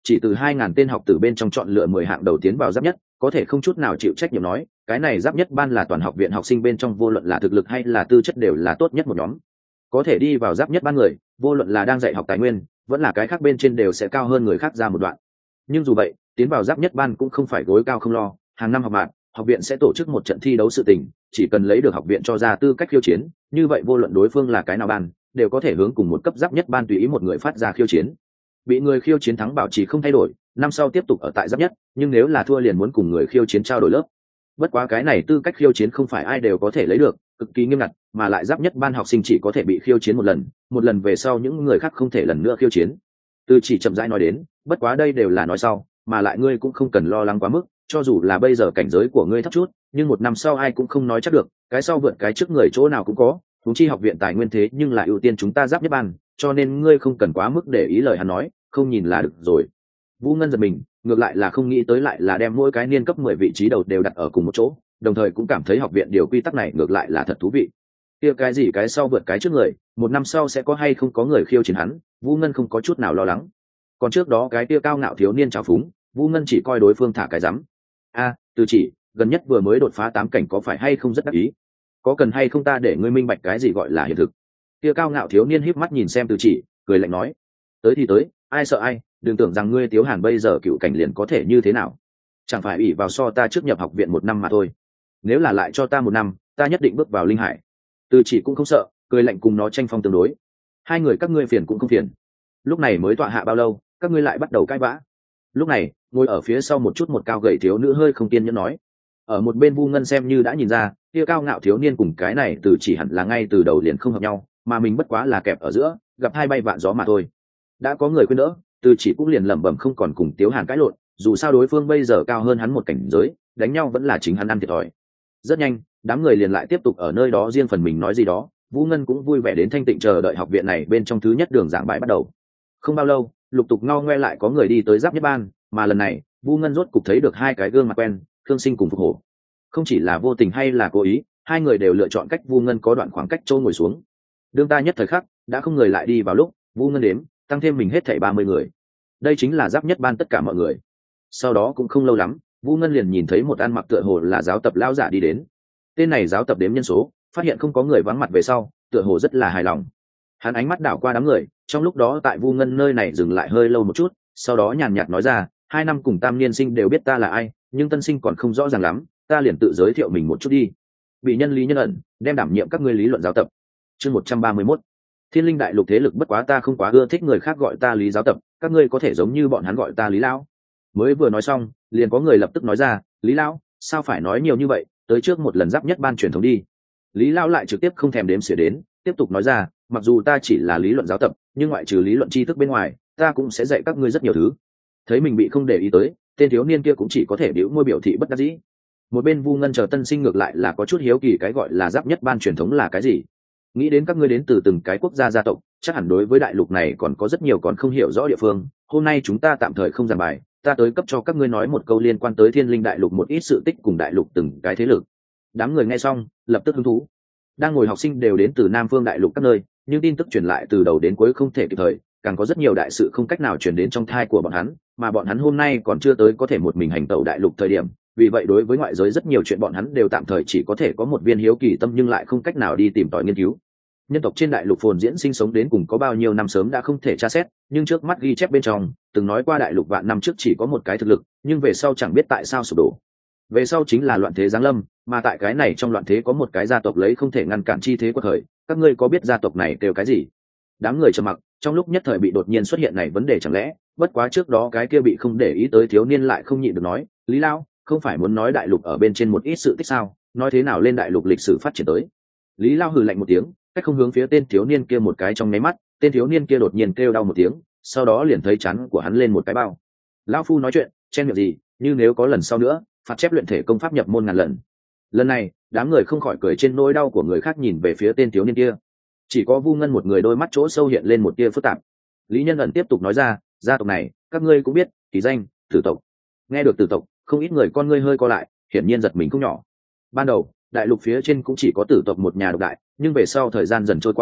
chỉ từ hai ngàn tên học từ bên trong chọn lựa mười hạng đầu tiến vào giáp nhất, có thể không chút nào chịu trách nhiệm nói cái này giáp nhất ban là toàn học viện học sinh bên trong vô luận là thực lực hay là tư chất đều là tốt nhất một nhóm. Có thể đi vào giáp nhất ban người, vô luận là đang dạy học tài nguyên vẫn là cái khác bên trên đều sẽ cao hơn người khác ra một đoạn. Nhưng dù vậy, tiến vào giáp nhất ban cũng không phải gối cao không lo, hàng năm học mạn học viện sẽ tổ chức một trận thi đấu sự tình, chỉ cần lấy được học viện cho ra tư cách khiêu chiến, như vậy vô luận đối phương là cái nào ban đều có thể hướng cùng một cấp giáp nhất ban tùy ý một người phát ra khiêu chiến. Bị người khiêu chiến thắng bảo trì không thay đổi, năm sau tiếp tục ở tại giáp nhất, nhưng nếu là thua liền muốn cùng người khiêu chiến trao đổi lớp. Bất quá cái này tư cách khiêu chiến không phải ai đều có thể lấy được, cực kỳ nghiêm ngặt, mà lại giáp nhất ban học sinh chỉ có thể bị khiêu chiến một lần, một lần về sau những người khác không thể lần nữa khiêu chiến. Từ chỉ chậm rãi nói đến, bất quá đây đều là nói sau, mà lại ngươi cũng không cần lo lắng quá mức, cho dù là bây giờ cảnh giới của ngươi thấp chút, nhưng một năm sau ai cũng không nói chắc được, cái sau vượt cái trước người chỗ nào cũng có, huống chi học viện tài nguyên thế nhưng là ưu tiên chúng ta giáp nhất ban, cho nên ngươi không cần quá mức để ý lời hắn nói, không nhìn là được rồi. Vũ Ngân giật mình, ngược lại là không nghĩ tới lại là đem mỗi cái niên cấp mười vị trí đầu đều đặt ở cùng một chỗ, đồng thời cũng cảm thấy học viện điều quy tắc này ngược lại là thật thú vị. Kia cái gì cái sau vượt cái trước người, một năm sau sẽ có hay không có người khiêu chiến hắn, Vũ Ngân không có chút nào lo lắng. Còn trước đó cái kia cao ngạo thiếu niên trào phúng, Vũ Ngân chỉ coi đối phương thả cái rắm. A, Từ chỉ, gần nhất vừa mới đột phá tám cảnh có phải hay không rất đắc ý? Có cần hay không ta để ngươi minh bạch cái gì gọi là hiện thực? Kia cao ngạo thiếu niên híp mắt nhìn xem Từ chỉ, cười lạnh nói: tới thì tới, ai sợ ai, đừng tưởng rằng ngươi Tiếu Hàn bây giờ cựu cảnh liền có thể như thế nào, chẳng phải ủy vào so ta trước nhập học viện một năm mà thôi. Nếu là lại cho ta một năm, ta nhất định bước vào linh hải. Từ chỉ cũng không sợ, cười lạnh cùng nó tranh phong tương đối. Hai người các ngươi phiền cũng không phiền. Lúc này mới tọa hạ bao lâu, các ngươi lại bắt đầu cãi vã. Lúc này, ngồi ở phía sau một chút một cao gầy thiếu nữ hơi không kiên nhẫn nói. Ở một bên Vu Ngân xem như đã nhìn ra, kia cao ngạo thiếu niên cùng cái này Từ chỉ hẳn là ngay từ đầu liền không hợp nhau, mà mình bất quá là kẹp ở giữa, gặp hai bay vạn gió mà thôi. Đã có người khuyên đỡ, Từ chỉ cũng liền lẩm bẩm không còn cùng Tiếu Hàn cãi lộn, dù sao đối phương bây giờ cao hơn hắn một cảnh giới, đánh nhau vẫn là chính hắn ăn thiệt thòi. Rất nhanh, đám người liền lại tiếp tục ở nơi đó riêng phần mình nói gì đó, Vũ Ngân cũng vui vẻ đến thanh tịnh chờ đợi học viện này bên trong thứ nhất đường giảng bài bắt đầu. Không bao lâu, lục tục ngao ngoe lại có người đi tới giáp nhất ban, mà lần này, Vũ Ngân rốt cục thấy được hai cái gương mặt quen, Khương Sinh cùng Phục Hổ. Không chỉ là vô tình hay là cố ý, hai người đều lựa chọn cách Vũ Ngân có đoạn khoảng cách trâu ngồi xuống. Đương ta nhất thời khắc, đã không người lại đi vào lúc, Vũ Ngân đếm, tăng thêm mình hết thảy ba mươi người. Đây chính là giáp nhất ban tất cả mọi người. Sau đó cũng không lâu lắm, Vũ Ngân liền nhìn thấy một ăn mặc tựa hồ là giáo tập lão giả đi đến. Tên này giáo tập đếm nhân số, phát hiện không có người vắng mặt về sau, tựa hồ rất là hài lòng. Hắn ánh mắt đảo qua đám người, trong lúc đó tại Vũ Ngân nơi này dừng lại hơi lâu một chút, sau đó nhàn nhạt nói ra, hai năm cùng tam niên sinh đều biết ta là ai, nhưng tân sinh còn không rõ ràng lắm, ta liền tự giới thiệu mình một chút đi. Bị nhân Lý Nhân ẩn, đem đảm nhiệm các ngươi lý luận giáo tập. Chương một trăm ba mươi mốt. Thiên Linh đại lục thế lực bất quá ta không quá ưa thích người khác gọi ta Lý giáo tập, các ngươi có thể giống như bọn hắn gọi ta Lý lão. Mới vừa nói xong, liền có người lập tức nói ra, Lý lão, sao phải nói nhiều như vậy, tới trước một lần giáp nhất ban truyền thống đi. Lý lão lại trực tiếp không thèm đếm xỉa đến, tiếp tục nói ra, mặc dù ta chỉ là lý luận giáo tập, nhưng ngoại trừ lý luận tri thức bên ngoài, ta cũng sẽ dạy các ngươi rất nhiều thứ. Thấy mình bị không để ý tới, tên thiếu niên kia cũng chỉ có thể biểu môi biểu thị bất đắc dĩ. Một bên Vu Ngân chờ tân sinh ngược lại là có chút hiếu kỳ cái gọi là giáp nhất ban truyền thống là cái gì. Nghĩ đến các ngươi đến từ từng cái quốc gia gia tộc, chắc hẳn đối với đại lục này còn có rất nhiều còn không hiểu rõ địa phương. Hôm nay chúng ta tạm thời không giảng bài, ta tới cấp cho các ngươi nói một câu liên quan tới Thiên Linh đại lục một ít sự tích cùng đại lục từng cái thế lực. Đám người nghe xong, lập tức hứng thú. Đang ngồi học sinh đều đến từ Nam Phương đại lục các nơi, nhưng tin tức truyền lại từ đầu đến cuối không thể kịp thời, càng có rất nhiều đại sự không cách nào truyền đến trong thai của bọn hắn, mà bọn hắn hôm nay còn chưa tới có thể một mình hành tẩu đại lục thời điểm, vì vậy đối với ngoại giới rất nhiều chuyện bọn hắn đều tạm thời chỉ có thể có một viên hiếu kỳ tâm nhưng lại không cách nào đi tìm tòi nghiên cứu. Nhân tộc trên đại lục phồn diễn sinh sống đến cùng có bao nhiêu năm sớm đã không thể tra xét, nhưng trước mắt ghi chép bên trong từng nói qua đại lục vạn năm trước chỉ có một cái thực lực, nhưng về sau chẳng biết tại sao sụp đổ. Về sau chính là loạn thế giáng lâm, mà tại cái này trong loạn thế có một cái gia tộc lấy không thể ngăn cản chi thế của thời, các ngươi có biết gia tộc này kêu cái gì? Đám người trầm mặc, trong lúc nhất thời bị đột nhiên xuất hiện này vấn đề chẳng lẽ, bất quá trước đó cái kia bị không để ý tới thiếu niên lại không nhịn được nói, Lý lão, không phải muốn nói đại lục ở bên trên một ít sự tích sao, nói thế nào lên đại lục lịch sử phát triển tới. Lý lão hừ lạnh một tiếng, cách không hướng phía tên thiếu niên kia một cái trong nháy mắt, tên thiếu niên kia đột nhiên kêu đau một tiếng, sau đó liền thấy chắn của hắn lên một cái bao. Lão phu nói chuyện, chen miệng gì, như nếu có lần sau nữa, phạt chép luyện thể công pháp nhập môn ngàn lần. Lần này, đám người không khỏi cười trên nỗi đau của người khác nhìn về phía tên thiếu niên kia. Chỉ có Vu Ngân một người đôi mắt chỗ sâu hiện lên một tia phức tạp. Lý Nhân ẩn tiếp tục nói ra, gia tộc này, các ngươi cũng biết, kỳ danh, Tử tộc. Nghe được Tử tộc, không ít người con ngươi hơi co lại, hiển nhiên giật mình không nhỏ. Ban đầu, đại lục phía trên cũng chỉ có Tử tộc một nhà độc đại, nhưng về sau thời gian dần trôi qua,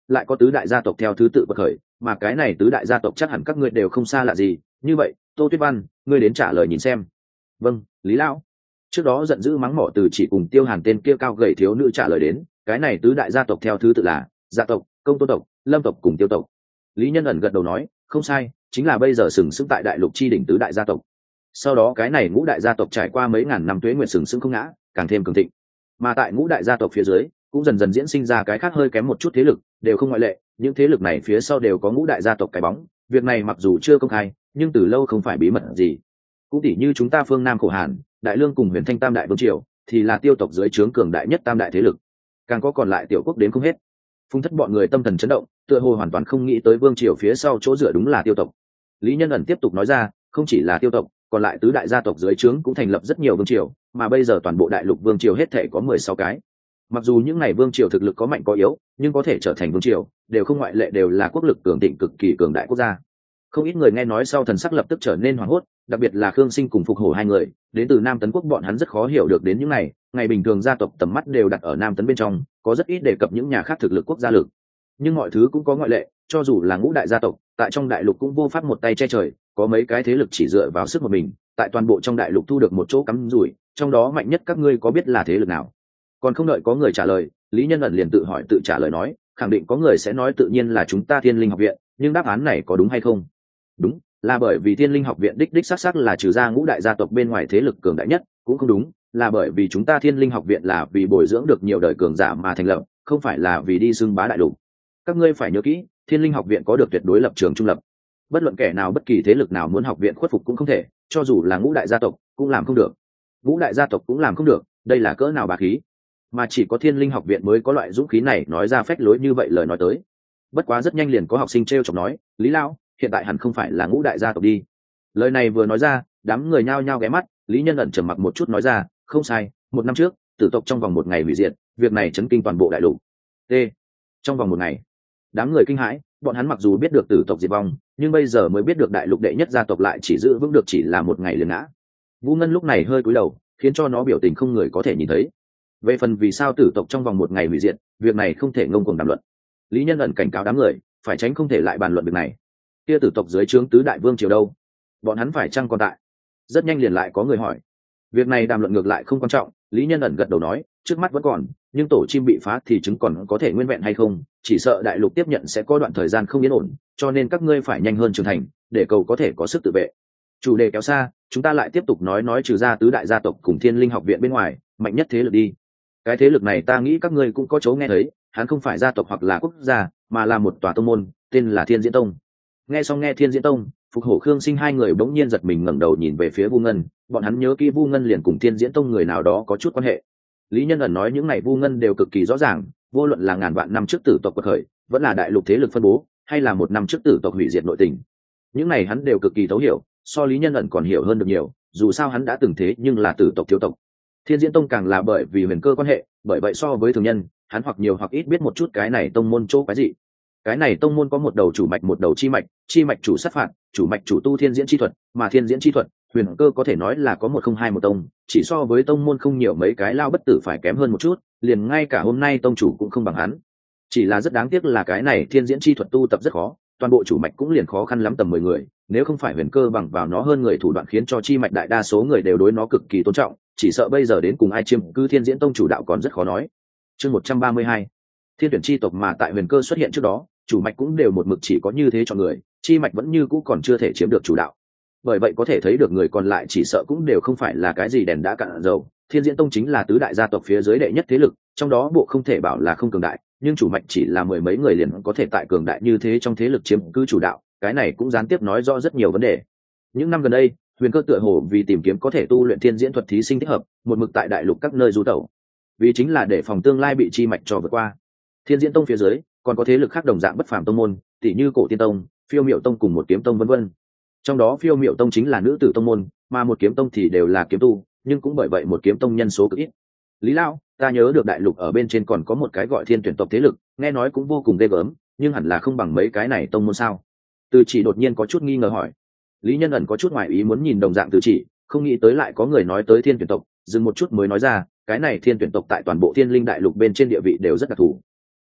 lại có tứ đại gia tộc theo thứ tự bậc khởi, mà cái này tứ đại gia tộc chắc hẳn các ngươi đều không xa lạ gì, như vậy Tô Tuyết Văn, ngươi đến trả lời nhìn xem. Vâng, Lý lão. Trước đó giận dữ mắng mỏ Từ Chỉ cùng Tiêu Hàn tên kia cao gầy thiếu nữ trả lời đến, cái này tứ đại gia tộc theo thứ tự là Gia tộc, Công Tôn tộc, Lâm tộc cùng Tiêu tộc. Lý Nhân ẩn gật đầu nói, không sai, chính là bây giờ sừng sững tại đại lục chi đỉnh tứ đại gia tộc. Sau đó cái này ngũ đại gia tộc trải qua mấy ngàn năm tuế nguyệt sừng sững không ngã, càng thêm cường thịnh. Mà tại ngũ đại gia tộc phía dưới, cũng dần dần diễn sinh ra cái khác hơi kém một chút thế lực, đều không ngoại lệ, những thế lực này phía sau đều có ngũ đại gia tộc cái bóng, việc này mặc dù chưa công khai, nhưng từ lâu không phải bí mật gì. Cũng tỉ như chúng ta phương Nam Khổ Hàn, Đại Lương cùng Huyền Thanh Tam đại vương triều, thì là Tiêu tộc dưới trướng cường đại nhất tam đại thế lực. Càng có còn lại tiểu quốc đến không hết. Phung Thất bọn người tâm thần chấn động, tựa hồ hoàn toàn không nghĩ tới vương triều phía sau chỗ dựa đúng là Tiêu tộc. Lý Nhân ẩn tiếp tục nói ra, không chỉ là Tiêu tộc, còn lại tứ đại gia tộc dưới trướng cũng thành lập rất nhiều vương triều, mà bây giờ toàn bộ đại lục vương triều hết thể có mười sáu cái. Mặc dù những này vương triều thực lực có mạnh có yếu, nhưng có thể trở thành vương triều, đều không ngoại lệ đều là quốc lực cường thịnh cực kỳ cường đại quốc gia. Không ít người nghe nói sau thần sắc lập tức trở nên hoảng hốt, đặc biệt là Khương Sinh cùng Phục Hổ hai người, đến từ Nam Tấn quốc bọn hắn rất khó hiểu được đến những này, ngày bình thường gia tộc tầm mắt đều đặt ở Nam Tấn bên trong, có rất ít đề cập những nhà khác thực lực quốc gia lực. Nhưng mọi thứ cũng có ngoại lệ, cho dù là ngũ đại gia tộc, tại trong đại lục cũng vô pháp một tay che trời, có mấy cái thế lực chỉ dựa vào sức một mình, tại toàn bộ trong đại lục thu được một chỗ cắm rủi, trong đó mạnh nhất các ngươi có biết là thế lực nào? Còn không đợi có người trả lời, Lý Nhân ẩn liền tự hỏi tự trả lời nói, khẳng định có người sẽ nói tự nhiên là chúng ta Thiên Linh học viện, nhưng đáp án này có đúng hay không? Đúng, là bởi vì Thiên Linh học viện đích đích xác xác là trừ ra ngũ đại gia tộc bên ngoài thế lực cường đại nhất, cũng không đúng, là bởi vì chúng ta Thiên Linh học viện là vì bồi dưỡng được nhiều đời cường giả mà thành lập, không phải là vì đi xưng bá đại lục. Các ngươi phải nhớ kỹ, Thiên Linh học viện có được tuyệt đối lập trường trung lập. Bất luận kẻ nào bất kỳ thế lực nào muốn học viện khuất phục cũng không thể, cho dù là ngũ đại gia tộc cũng làm không được. Ngũ đại gia tộc cũng làm không được, đây là cỡ nào bá khí. Mà chỉ có Thiên Linh học viện mới có loại dũng khí này nói ra phách lối như vậy lời nói tới. Bất quá rất nhanh liền có học sinh trêu chọc nói, Lý lão, hiện tại hẳn không phải là ngũ đại gia tộc đi. Lời này vừa nói ra, đám người nhao nhao ghé mắt, Lý Nhân ẩn trầm mặc một chút nói ra, không sai, một năm trước, tử tộc trong vòng một ngày hủy diệt, việc này chấn kinh toàn bộ đại lục. T. Trong vòng một ngày. Đám người kinh hãi, bọn hắn mặc dù biết được tử tộc diệt vong, nhưng bây giờ mới biết được đại lục đệ nhất gia tộc lại chỉ giữ vững được chỉ là một ngày liền ngã. Vũ Ngân lúc này hơi cúi đầu, khiến cho nó biểu tình không người có thể nhìn thấy. Về phần vì sao tử tộc trong vòng một ngày hủy diệt, việc này không thể ngông cuồng đàm luận. Lý Nhân ẩn cảnh cáo đám người, phải tránh không thể lại bàn luận việc này. Kia tử tộc dưới trướng tứ đại vương triều đâu? Bọn hắn phải chăng còn tại? Rất nhanh liền lại có người hỏi. Việc này đàm luận ngược lại không quan trọng, Lý Nhân ẩn gật đầu nói, trước mắt vẫn còn, nhưng tổ chim bị phá thì trứng còn có thể nguyên vẹn hay không, chỉ sợ đại lục tiếp nhận sẽ có đoạn thời gian không yên ổn, cho nên các ngươi phải nhanh hơn trưởng thành, để cầu có thể có sức tự vệ. Chủ đề kéo xa, chúng ta lại tiếp tục nói nói trừ ra tứ đại gia tộc cùng Thiên Linh học viện bên ngoài, mạnh nhất thế lực đi. Cái thế lực này ta nghĩ các ngươi cũng có chỗ nghe thấy, hắn không phải gia tộc hoặc là quốc gia, mà là một tòa tông môn, tên là Thiên Diễn Tông. Nghe xong nghe Thiên Diễn Tông, Phục Hổ Khương Sinh hai người bỗng nhiên giật mình ngẩng đầu nhìn về phía Vu Ngân, bọn hắn nhớ kỹ Vu Ngân liền cùng Thiên Diễn Tông người nào đó có chút quan hệ. Lý Nhân ẩn nói những này Vu Ngân đều cực kỳ rõ ràng, vô luận là ngàn vạn năm trước tử tộc quật khởi, vẫn là đại lục thế lực phân bố, hay là một năm trước tử tộc hủy diệt nội tình. Những này hắn đều cực kỳ thấu hiểu, so Lý Nhân ẩn còn hiểu hơn được nhiều, dù sao hắn đã từng thế nhưng là tử tộc thiếu tộc. Thiên Diễn Tông càng là bởi vì huyền cơ quan hệ, bởi vậy so với thường nhân, hắn hoặc nhiều hoặc ít biết một chút cái này tông môn chỗ cái gì. Cái này tông môn có một đầu chủ mạch một đầu chi mạch, chi mạch chủ sát phạt, chủ mạch chủ tu thiên diễn chi thuật, mà thiên diễn chi thuật, huyền cơ có thể nói là có một không hai một tông, chỉ so với tông môn không nhiều mấy cái lao bất tử phải kém hơn một chút, liền ngay cả hôm nay tông chủ cũng không bằng hắn. Chỉ là rất đáng tiếc là cái này thiên diễn chi thuật tu tập rất khó, toàn bộ chủ mạch cũng liền khó khăn lắm tầm mười người, nếu không phải huyền cơ bằng vào nó hơn người thủ đoạn khiến cho chi mạch đại đa số người đều đối nó cực kỳ tôn trọng, chỉ sợ bây giờ đến cùng ai chiêm cư thiên diễn tông chủ đạo còn rất khó nói. Chương một trăm ba mươi hai, thiên tuyển chi tộc mà tại huyền cơ xuất hiện trước đó, chủ mạch cũng đều một mực chỉ có như thế chọn người, chi mạch vẫn như cũ còn chưa thể chiếm được chủ đạo. Bởi vậy có thể thấy được người còn lại chỉ sợ cũng đều không phải là cái gì đèn đã cạn dầu. Thiên Diễn Tông chính là tứ đại gia tộc phía dưới đệ nhất thế lực, trong đó bộ không thể bảo là không cường đại, nhưng chủ mạch chỉ là mười mấy người liền có thể tại cường đại như thế trong thế lực chiếm cứ chủ đạo, cái này cũng gián tiếp nói rõ rất nhiều vấn đề. Những năm gần đây, huyền cơ tựa hồ vì tìm kiếm có thể tu luyện thiên diễn thuật thí sinh thích hợp, một mực tại đại lục các nơi du tẩu, vì chính là để phòng tương lai bị chi mạch cho vượt qua. Thiên Diễn Tông phía dưới còn có thế lực khác đồng dạng bất phàm tông môn, tỷ như Cổ Tiên Tông, Phiêu Miệu Tông cùng một Kiếm Tông vân vân. Trong đó Phiêu Miệu Tông chính là nữ tử tông môn, mà một Kiếm Tông thì đều là kiếm tu, nhưng cũng bởi vậy một Kiếm Tông nhân số cực ít. Lý lão, ta nhớ được đại lục ở bên trên còn có một cái gọi Thiên Tuyển tộc thế lực, nghe nói cũng vô cùng ghê gớm, nhưng hẳn là không bằng mấy cái này tông môn sao? Từ Chỉ đột nhiên có chút nghi ngờ hỏi. Lý Nhân ẩn có chút ngoài ý muốn nhìn đồng dạng Từ Chỉ, không nghĩ tới lại có người nói tới Thiên Tuyển tộc, dừng một chút mới nói ra, cái này Thiên Tuyển tộc tại toàn bộ Thiên Linh đại lục bên trên địa vị đều rất đặc thù.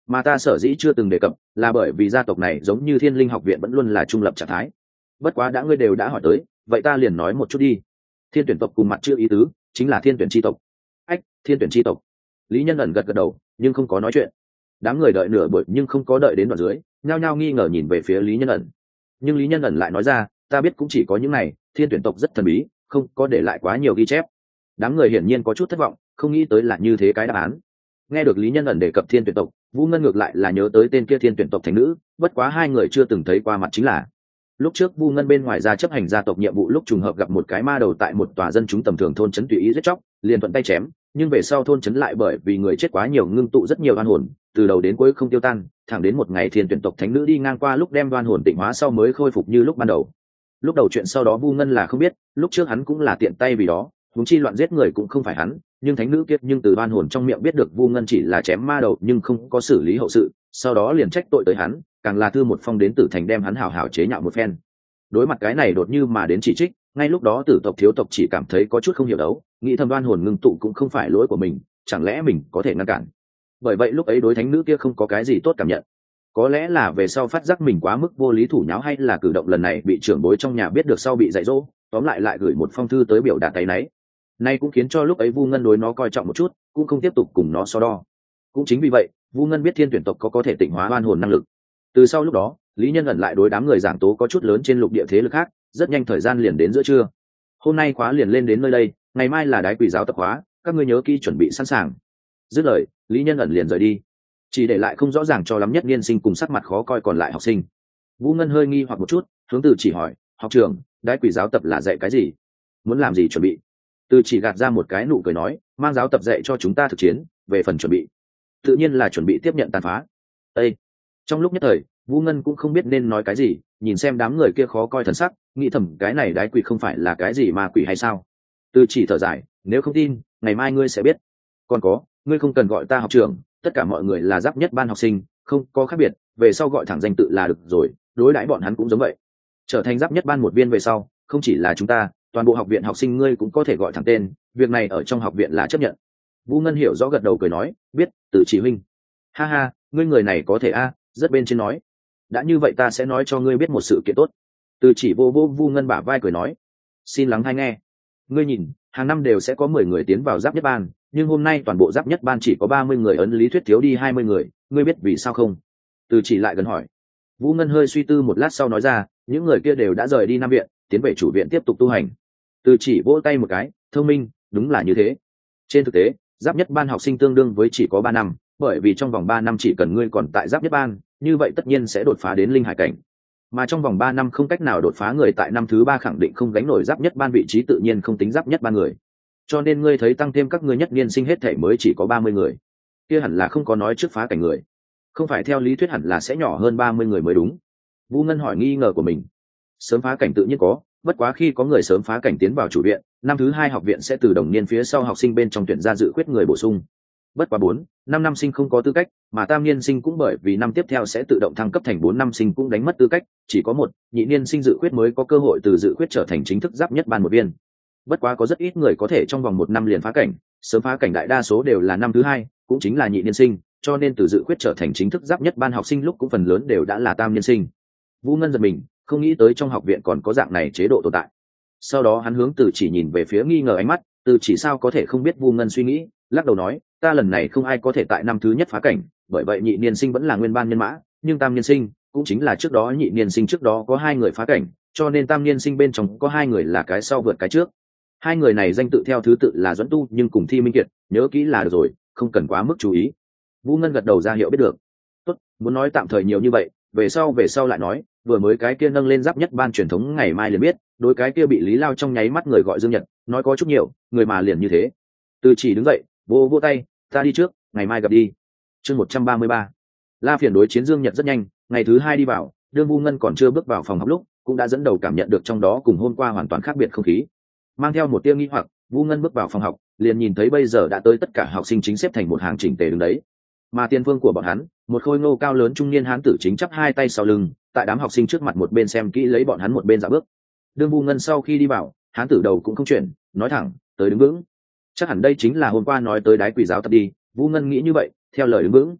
mà ta sở dĩ chưa từng đề cập là bởi vì gia tộc này giống như Thiên Linh học viện vẫn luôn là trung lập trạng thái. Bất quá đã ngươi đều đã hỏi tới, vậy ta liền nói một chút đi. Thiên tuyển tộc cùng mặt chưa ý tứ chính là thiên tuyển chi tộc. Ách, thiên tuyển chi tộc. Lý Nhân ẩn gật gật đầu nhưng không có nói chuyện. Đám người đợi nửa buổi nhưng không có đợi đến đoạn dưới, nhao nhao nghi ngờ nhìn về phía Lý Nhân ẩn. Nhưng Lý Nhân ẩn lại nói ra, ta biết cũng chỉ có những này, thiên tuyển tộc rất thần bí, không có để lại quá nhiều ghi chép. Đám người hiển nhiên có chút thất vọng, không nghĩ tới là như thế cái đáp án. Nghe được Lý Nhân ẩn đề cập thiên tuyển tộc, Vũ Ngân ngược lại là nhớ tới tên kia thiên tuyển tộc thành nữ, bất quá hai người chưa từng thấy qua mặt chính là. Lúc trước Vu Ngân bên ngoài ra chấp hành gia tộc nhiệm vụ lúc trùng hợp gặp một cái ma đầu tại một tòa dân chúng tầm thường thôn trấn tùy ý giết chóc, liền thuận tay chém, nhưng về sau thôn trấn lại bởi vì người chết quá nhiều ngưng tụ rất nhiều oan hồn, từ đầu đến cuối không tiêu tan, thẳng đến một ngày thiên tuyển tộc thánh nữ đi ngang qua lúc đem oan hồn tịnh hóa sau mới khôi phục như lúc ban đầu. Lúc đầu chuyện sau đó Vu Ngân là không biết, lúc trước hắn cũng là tiện tay vì đó, huống chi loạn giết người cũng không phải hắn, nhưng thánh nữ kiếp nhưng từ oan hồn trong miệng biết được Vu Ngân chỉ là chém ma đầu nhưng không có xử lý hậu sự, sau đó liền trách tội tới hắn, càng là thư một phong đến Tử Thành đem hắn hảo hảo chế nhạo một phen. Đối mặt cái này đột như mà đến chỉ trích, ngay lúc đó Tử tộc thiếu tộc chỉ cảm thấy có chút không hiểu đấu, nghĩ thầm oan hồn ngưng tụ cũng không phải lỗi của mình, chẳng lẽ mình có thể ngăn cản. Bởi vậy lúc ấy đối thánh nữ kia không có cái gì tốt cảm nhận. Có lẽ là về sau phát giác mình quá mức vô lý thủ nháo, hay là cử động lần này bị trưởng bối trong nhà biết được sau bị dạy dỗ, tóm lại lại gửi một phong thư tới biểu đạt tay náy. Nay cũng khiến cho lúc ấy Vu Ngân đối nó coi trọng một chút, cũng không tiếp tục cùng nó so đo. Cũng chính vì vậy, Vu Ngân biết thiên tuyển tộc có có thể tịnh hóa oan hồn năng lực. Từ sau lúc đó, Lý Nhân ẩn lại đối đám người giảng tố có chút lớn trên lục địa thế lực khác, rất nhanh thời gian liền đến giữa trưa. Hôm nay khóa liền lên đến nơi đây, ngày mai là đái quỷ giáo tập khóa, các ngươi nhớ kỹ chuẩn bị sẵn sàng. Dứt lời, Lý Nhân ẩn liền rời đi, chỉ để lại không rõ ràng cho lắm Nhất Niên Sinh cùng sắc mặt khó coi còn lại học sinh. Vũ Ngân hơi nghi hoặc một chút, hướng Từ Chỉ hỏi, học trưởng, đái quỷ giáo tập là dạy cái gì, muốn làm gì chuẩn bị? Từ Chỉ gạt ra một cái nụ cười nói, mang giáo tập dạy cho chúng ta thực chiến, về phần chuẩn bị tự nhiên là chuẩn bị tiếp nhận tàn phá. Ê! Trong lúc nhất thời, Vũ Ngân cũng không biết nên nói cái gì, nhìn xem đám người kia khó coi thần sắc, nghĩ thầm cái này đái quỷ không phải là cái gì mà quỷ hay sao? Từ Chỉ thở dài, nếu không tin, ngày mai ngươi sẽ biết. Còn có, ngươi không cần gọi ta học trưởng, tất cả mọi người là giáp nhất ban học sinh, không có khác biệt, về sau gọi thẳng danh tự là được rồi, đối đãi bọn hắn cũng giống vậy. Trở thành giáp nhất ban một viên về sau, không chỉ là chúng ta, toàn bộ học viện học sinh ngươi cũng có thể gọi thẳng tên, việc này ở trong học viện là chấp nhận. Vũ Ngân hiểu rõ gật đầu cười nói, biết, Từ Chỉ huynh. Ha ha, ngươi người này có thể a, rất bên trên nói. Đã như vậy ta sẽ nói cho ngươi biết một sự kiện tốt. Từ Chỉ vô vô Vu Ngân bả vai cười nói, xin lắng hay nghe. Ngươi nhìn, hàng năm đều sẽ có mười người tiến vào giáp nhất ban, nhưng hôm nay toàn bộ giáp nhất ban chỉ có ba mươi người, ấn lý thuyết thiếu đi hai mươi người, ngươi biết vì sao không? Từ Chỉ lại gần hỏi. Vũ Ngân hơi suy tư một lát sau nói ra, những người kia đều đã rời đi Nam viện, tiến về chủ viện tiếp tục tu hành. Từ Chỉ vỗ tay một cái, thông minh, đúng là như thế. Trên thực tế, giáp nhất ban học sinh tương đương với chỉ có ba năm, bởi vì trong vòng ba năm chỉ cần ngươi còn tại giáp nhất ban, như vậy tất nhiên sẽ đột phá đến linh hải cảnh. Mà trong vòng ba năm không cách nào đột phá người tại năm thứ ba khẳng định không gánh nổi giáp nhất ban vị trí, tự nhiên không tính giáp nhất ban người. Cho nên ngươi thấy tăng thêm các ngươi nhất niên sinh hết thể mới chỉ có ba mươi người. Kia hẳn là không có nói trước phá cảnh người. Không phải theo lý thuyết hẳn là sẽ nhỏ hơn ba mươi người mới đúng. Vũ Ngân hỏi nghi ngờ của mình. Sớm phá cảnh tự nhiên có, bất quá khi có người sớm phá cảnh tiến vào chủ viện, năm thứ hai học viện sẽ từ đồng niên phía sau học sinh bên trong tuyển ra dự khuyết người bổ sung. Bất quá bốn, năm năm sinh không có tư cách, mà tam niên sinh cũng bởi vì năm tiếp theo sẽ tự động thăng cấp thành bốn năm sinh cũng đánh mất tư cách, chỉ có một, nhị niên sinh dự khuyết mới có cơ hội từ dự khuyết trở thành chính thức giáp nhất ban một viên. Bất quá có rất ít người có thể trong vòng một năm liền phá cảnh, sớm phá cảnh đại đa số đều là năm thứ hai, cũng chính là nhị niên sinh, cho nên từ dự khuyết trở thành chính thức giáp nhất ban học sinh lúc cũng phần lớn đều đã là tam niên sinh. Vũ Ngân giật mình, không nghĩ tới trong học viện còn có dạng này chế độ tồn tại. Sau đó hắn hướng Từ Chỉ nhìn về phía nghi ngờ ánh mắt, Từ Chỉ sao có thể không biết Vũ Ngân suy nghĩ, lắc đầu nói, ta lần này không ai có thể tại năm thứ nhất phá cảnh, bởi vậy nhị niên sinh vẫn là nguyên ban nhân mã, nhưng tam niên sinh, cũng chính là trước đó nhị niên sinh trước đó có hai người phá cảnh, cho nên tam niên sinh bên trong có hai người là cái sau vượt cái trước. Hai người này danh tự theo thứ tự là Duẫn Tu nhưng cùng Thi Minh Kiệt, nhớ kỹ là được rồi, không cần quá mức chú ý. Vũ Ngân gật đầu ra hiệu biết được. Tốt, muốn nói tạm thời nhiều như vậy, về sau về sau lại nói, vừa mới cái kia nâng lên giáp nhất ban truyền thống ngày mai liền biết, đối cái kia bị Lý Lao trong nháy mắt người gọi Dương Nhật, nói có chút nhiều, người mà liền như thế. Từ Chỉ đứng dậy, vỗ vỗ tay, ta đi trước, ngày mai gặp đi. Chương một trăm ba mươi ba. La Phiền đối chiến Dương Nhật rất nhanh, ngày thứ hai đi vào, đương Vũ Ngân còn chưa bước vào phòng học lúc, cũng đã dẫn đầu cảm nhận được trong đó cùng hôm qua hoàn toàn khác biệt không khí. Mang theo một tia nghi hoặc, Vũ Ngân bước vào phòng học, liền nhìn thấy bây giờ đã tới tất cả học sinh chính xếp thành một hàng chỉnh tề đứng đấy. Mà tiền phương của bọn hắn, một khôi ngô cao lớn trung niên hán tử chính chắp hai tay sau lưng, tại đám học sinh trước mặt một bên xem kỹ lấy bọn hắn một bên dạo bước. Đương Vũ Ngân sau khi đi vào, hán tử đầu cũng không chuyển, nói thẳng, tới đứng vững. Chắc hẳn đây chính là hôm qua nói tới đái quỷ giáo tập đi, Vũ Ngân nghĩ như vậy, theo lời đứng vững.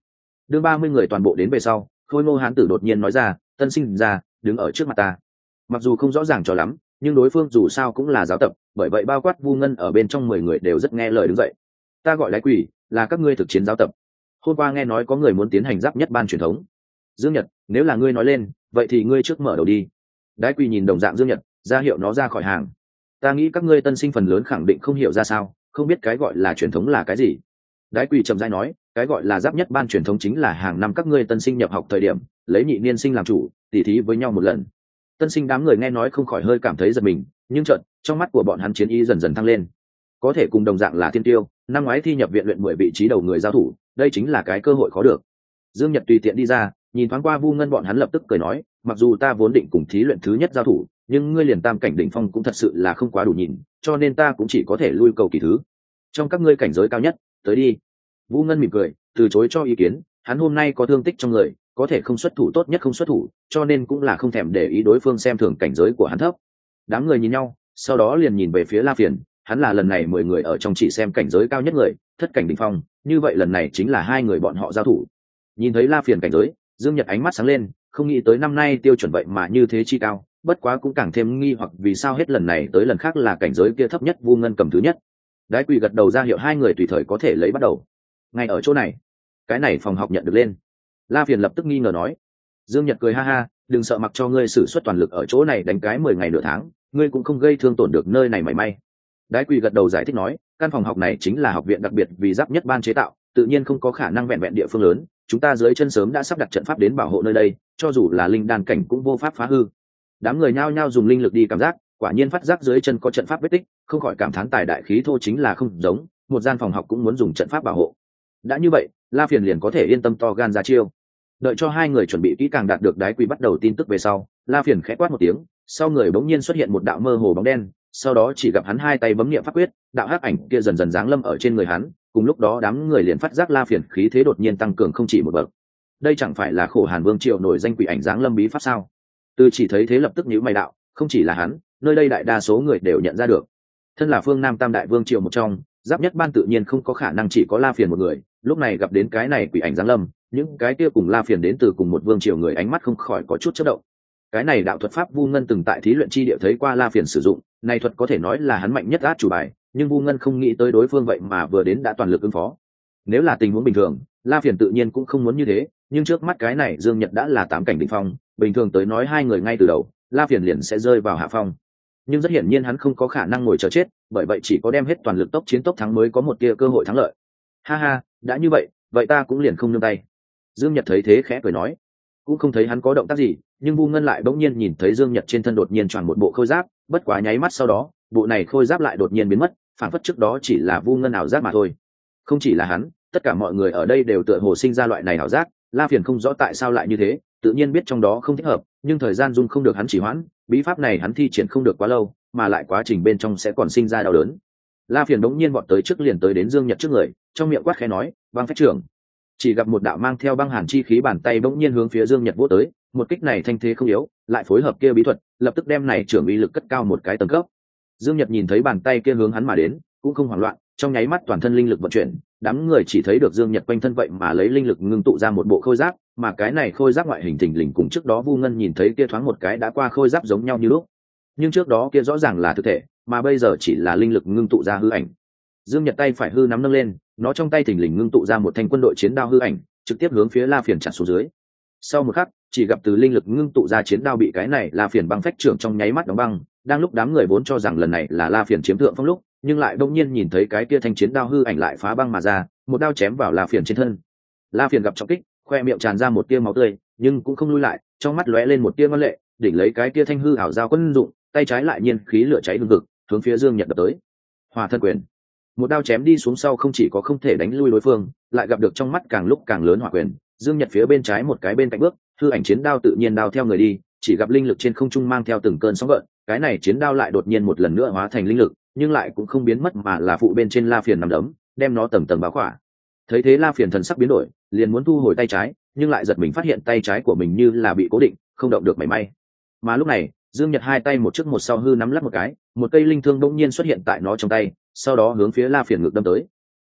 đương ba mươi người toàn bộ đến về sau, khôi ngô hán tử đột nhiên nói ra, tân sinh ra đứng ở trước mặt ta. Mặc dù không rõ ràng cho lắm, nhưng đối phương dù sao cũng là giáo tập, bởi vậy bao quát Vu Ngân ở bên trong mười người đều rất nghe lời đứng dậy. Ta gọi Đái Quỷ, là các ngươi thực chiến giáo tập. Hôm qua nghe nói có người muốn tiến hành giáp nhất ban truyền thống. Dương Nhật, nếu là ngươi nói lên, vậy thì ngươi trước mở đầu đi. Đái Quỷ nhìn đồng dạng Dương Nhật, ra hiệu nó ra khỏi hàng. Ta nghĩ các ngươi tân sinh phần lớn khẳng định không hiểu ra sao, không biết cái gọi là truyền thống là cái gì. Đái Quỷ trầm rãi nói, cái gọi là giáp nhất ban truyền thống chính là hàng năm các ngươi tân sinh nhập học thời điểm, lấy nhị niên sinh làm chủ, tỉ thí với nhau một lần. Tân sinh đám người nghe nói không khỏi hơi cảm thấy giật mình, nhưng chợt trong mắt của bọn hắn chiến ý dần dần thăng lên. Có thể cùng đồng dạng là thiên tiêu, năm ngoái thi nhập viện luyện mười vị trí đầu người giao thủ, đây chính là cái cơ hội khó được. Dương Nhật tùy tiện đi ra, nhìn thoáng qua Vu Ngân bọn hắn lập tức cười nói, mặc dù ta vốn định cùng thí luyện thứ nhất giao thủ, nhưng ngươi liền tam cảnh đỉnh phong cũng thật sự là không quá đủ nhìn, cho nên ta cũng chỉ có thể lui cầu kỳ thứ. Trong các ngươi cảnh giới cao nhất, tới đi. Vu Ngân mỉm cười, từ chối cho ý kiến, hắn hôm nay có thương tích trong người, có thể không xuất thủ tốt nhất không xuất thủ, cho nên cũng là không thèm để ý đối phương xem thường cảnh giới của hắn thấp. Đám người nhìn nhau, sau đó liền nhìn về phía La Phiền, hắn là lần này mười người ở trong chỉ xem cảnh giới cao nhất người, thất cảnh đỉnh phong, như vậy lần này chính là hai người bọn họ giao thủ. Nhìn thấy La Phiền cảnh giới, Dương Nhật ánh mắt sáng lên, không nghĩ tới năm nay tiêu chuẩn vậy mà như thế chi cao, bất quá cũng càng thêm nghi hoặc vì sao hết lần này tới lần khác là cảnh giới kia thấp nhất Vu Ngân cầm thứ nhất. Đái Quỷ gật đầu ra hiệu hai người tùy thời có thể lấy bắt đầu. Ngay ở chỗ này, cái này phòng học nhận được lên. La Phiền lập tức nghi ngờ nói. Dương Nhật cười ha ha, đừng sợ, mặc cho ngươi sử xuất toàn lực ở chỗ này đánh cái mười ngày nửa tháng, ngươi cũng không gây thương tổn được nơi này mảy may. Đái Quỷ gật đầu giải thích nói, căn phòng học này chính là học viện đặc biệt vì giáp nhất ban chế tạo, tự nhiên không có khả năng vẹn vẹn địa phương lớn, chúng ta dưới chân sớm đã sắp đặt trận pháp đến bảo hộ nơi đây, cho dù là linh đan cảnh cũng vô pháp phá hư. Đám người nhao nhao dùng linh lực đi cảm giác, quả nhiên phát giác dưới chân có trận pháp vết tích, không khỏi cảm thán tài đại khí thô chính là không giống, một gian phòng học cũng muốn dùng trận pháp bảo hộ. Đã như vậy, La Phiền liền có thể yên tâm to gan ra chiêu. Đợi cho hai người chuẩn bị kỹ càng đạt được Đái Quỷ bắt đầu tin tức về sau, La Phiền khẽ quát một tiếng, sau người bỗng nhiên xuất hiện một đạo mơ hồ bóng đen, sau đó chỉ gặp hắn hai tay bấm niệm pháp quyết, đạo hắc ảnh kia dần dần giáng lâm ở trên người hắn, cùng lúc đó đám người liền phát giác La Phiền khí thế đột nhiên tăng cường không chỉ một bậc. Đây chẳng phải là Khổ Hàn Vương Triều nổi danh quỷ ảnh giáng lâm bí pháp sao? Từ chỉ thấy thế lập tức nhíu mày đạo, không chỉ là hắn, nơi đây đại đa số người đều nhận ra được. Thân là phương Nam Tam Đại Vương Triều một trong, giáp nhất ban tự nhiên không có khả năng chỉ có La Phiền một người, lúc này gặp đến cái này quỷ ảnh giáng lâm, những cái kia cùng La Phiền đến từ cùng một vương triều người ánh mắt không khỏi có chút chớp động. Cái này đạo thuật pháp Vu Ngân từng tại thí luyện chi địa thấy qua La Phiền sử dụng, này thuật có thể nói là hắn mạnh nhất át chủ bài, nhưng Vu Ngân không nghĩ tới đối phương vậy mà vừa đến đã toàn lực ứng phó. Nếu là tình huống bình thường, La Phiền tự nhiên cũng không muốn như thế, nhưng trước mắt cái này Dương Nhật đã là tám cảnh đỉnh phong, bình thường tới nói hai người ngay từ đầu, La Phiền liền sẽ rơi vào hạ phong. Nhưng rất hiển nhiên hắn không có khả năng ngồi chờ chết, bởi vậy chỉ có đem hết toàn lực tốc chiến tốc thắng mới có một tia cơ hội thắng lợi. Ha ha, đã như vậy, vậy ta cũng liền không nương tay. Dương Nhật thấy thế khẽ cười nói, cũng không thấy hắn có động tác gì, nhưng Vu Ngân lại bỗng nhiên nhìn thấy Dương Nhật trên thân đột nhiên tròn một bộ khôi giáp, bất quá nháy mắt sau đó, bộ này khôi giáp lại đột nhiên biến mất, phản phất trước đó chỉ là Vu Ngân ảo giác mà thôi. Không chỉ là hắn, tất cả mọi người ở đây đều tựa hồ sinh ra loại này ảo giác. La Phiền không rõ tại sao lại như thế, tự nhiên biết trong đó không thích hợp, nhưng thời gian dung không được hắn chỉ hoãn, bí pháp này hắn thi triển không được quá lâu, mà lại quá trình bên trong sẽ còn sinh ra đau đớn. La Phiền đống nhiên vọt tới trước liền tới đến Dương Nhật trước người, trong miệng quát khẽ nói, băng phách trưởng. Chỉ gặp một đạo mang theo băng hàn chi khí bàn tay bỗng nhiên hướng phía Dương Nhật vỗ tới, một kích này thanh thế không yếu, lại phối hợp kia bí thuật, lập tức đem này trưởng uy lực cất cao một cái tầng cấp. Dương Nhật nhìn thấy bàn tay kia hướng hắn mà đến, cũng không hoảng loạn, trong nháy mắt toàn thân linh lực vận chuyển, đám người chỉ thấy được Dương Nhật quanh thân vậy mà lấy linh lực ngưng tụ ra một bộ khôi giáp, mà cái này khôi giáp ngoại hình thình lình cùng trước đó Vu Ngân nhìn thấy kia thoáng một cái đã qua khôi giáp giống nhau như lúc, nhưng trước đó kia rõ ràng là thực thể, mà bây giờ chỉ là linh lực ngưng tụ ra hư ảnh. Dương Nhật tay phải hư nắm nâng lên, nó trong tay thình lình ngưng tụ ra một thanh quân đội chiến đao hư ảnh, trực tiếp hướng phía La Phiền chặt xuống dưới. Sau một khắc, chỉ gặp từ linh lực ngưng tụ ra chiến đao bị cái này La Phiền băng phách trưởng trong nháy mắt đóng băng. Đang lúc đám người vốn cho rằng lần này là La Phiền chiếm thượng phong lúc, nhưng lại đột nhiên nhìn thấy cái kia thanh chiến đao hư ảnh lại phá băng mà ra, một đao chém vào La Phiền trên thân. La Phiền gặp trọng kích, khoe miệng tràn ra một tia máu tươi, nhưng cũng không lui lại, trong mắt lóe lên một tia ngoan lệ, đỉnh lấy cái kia thanh hư ảo dao quân dụng, tay trái lại nhiên khí lửa cháy hừng hực, hướng phía Dương Nhật đập tới. Hỏa thân quyền. Một đao chém đi xuống sau không chỉ có không thể đánh lui đối phương, lại gặp được trong mắt càng lúc càng lớn hỏa quyền. Dương Nhật phía bên trái một cái bên cạnh bước, hư ảnh chiến đao tự nhiên đao theo người đi, chỉ gặp linh lực trên không trung mang theo từng cơn sóng gợn, cái này chiến đao lại đột nhiên một lần nữa hóa thành linh lực, nhưng lại cũng không biến mất mà là phụ bên trên La Phiền nằm đấm, đem nó tầng tầng bao khỏa. Thấy thế La Phiền thần sắc biến đổi, liền muốn thu hồi tay trái, nhưng lại giật mình phát hiện tay trái của mình như là bị cố định, không động được mảy may. Mà lúc này, Dương Nhật hai tay một trước một sau hư nắm lắc một cái, một cây linh thương bỗng nhiên xuất hiện tại nó trong tay, sau đó hướng phía La Phiền ngực đâm tới.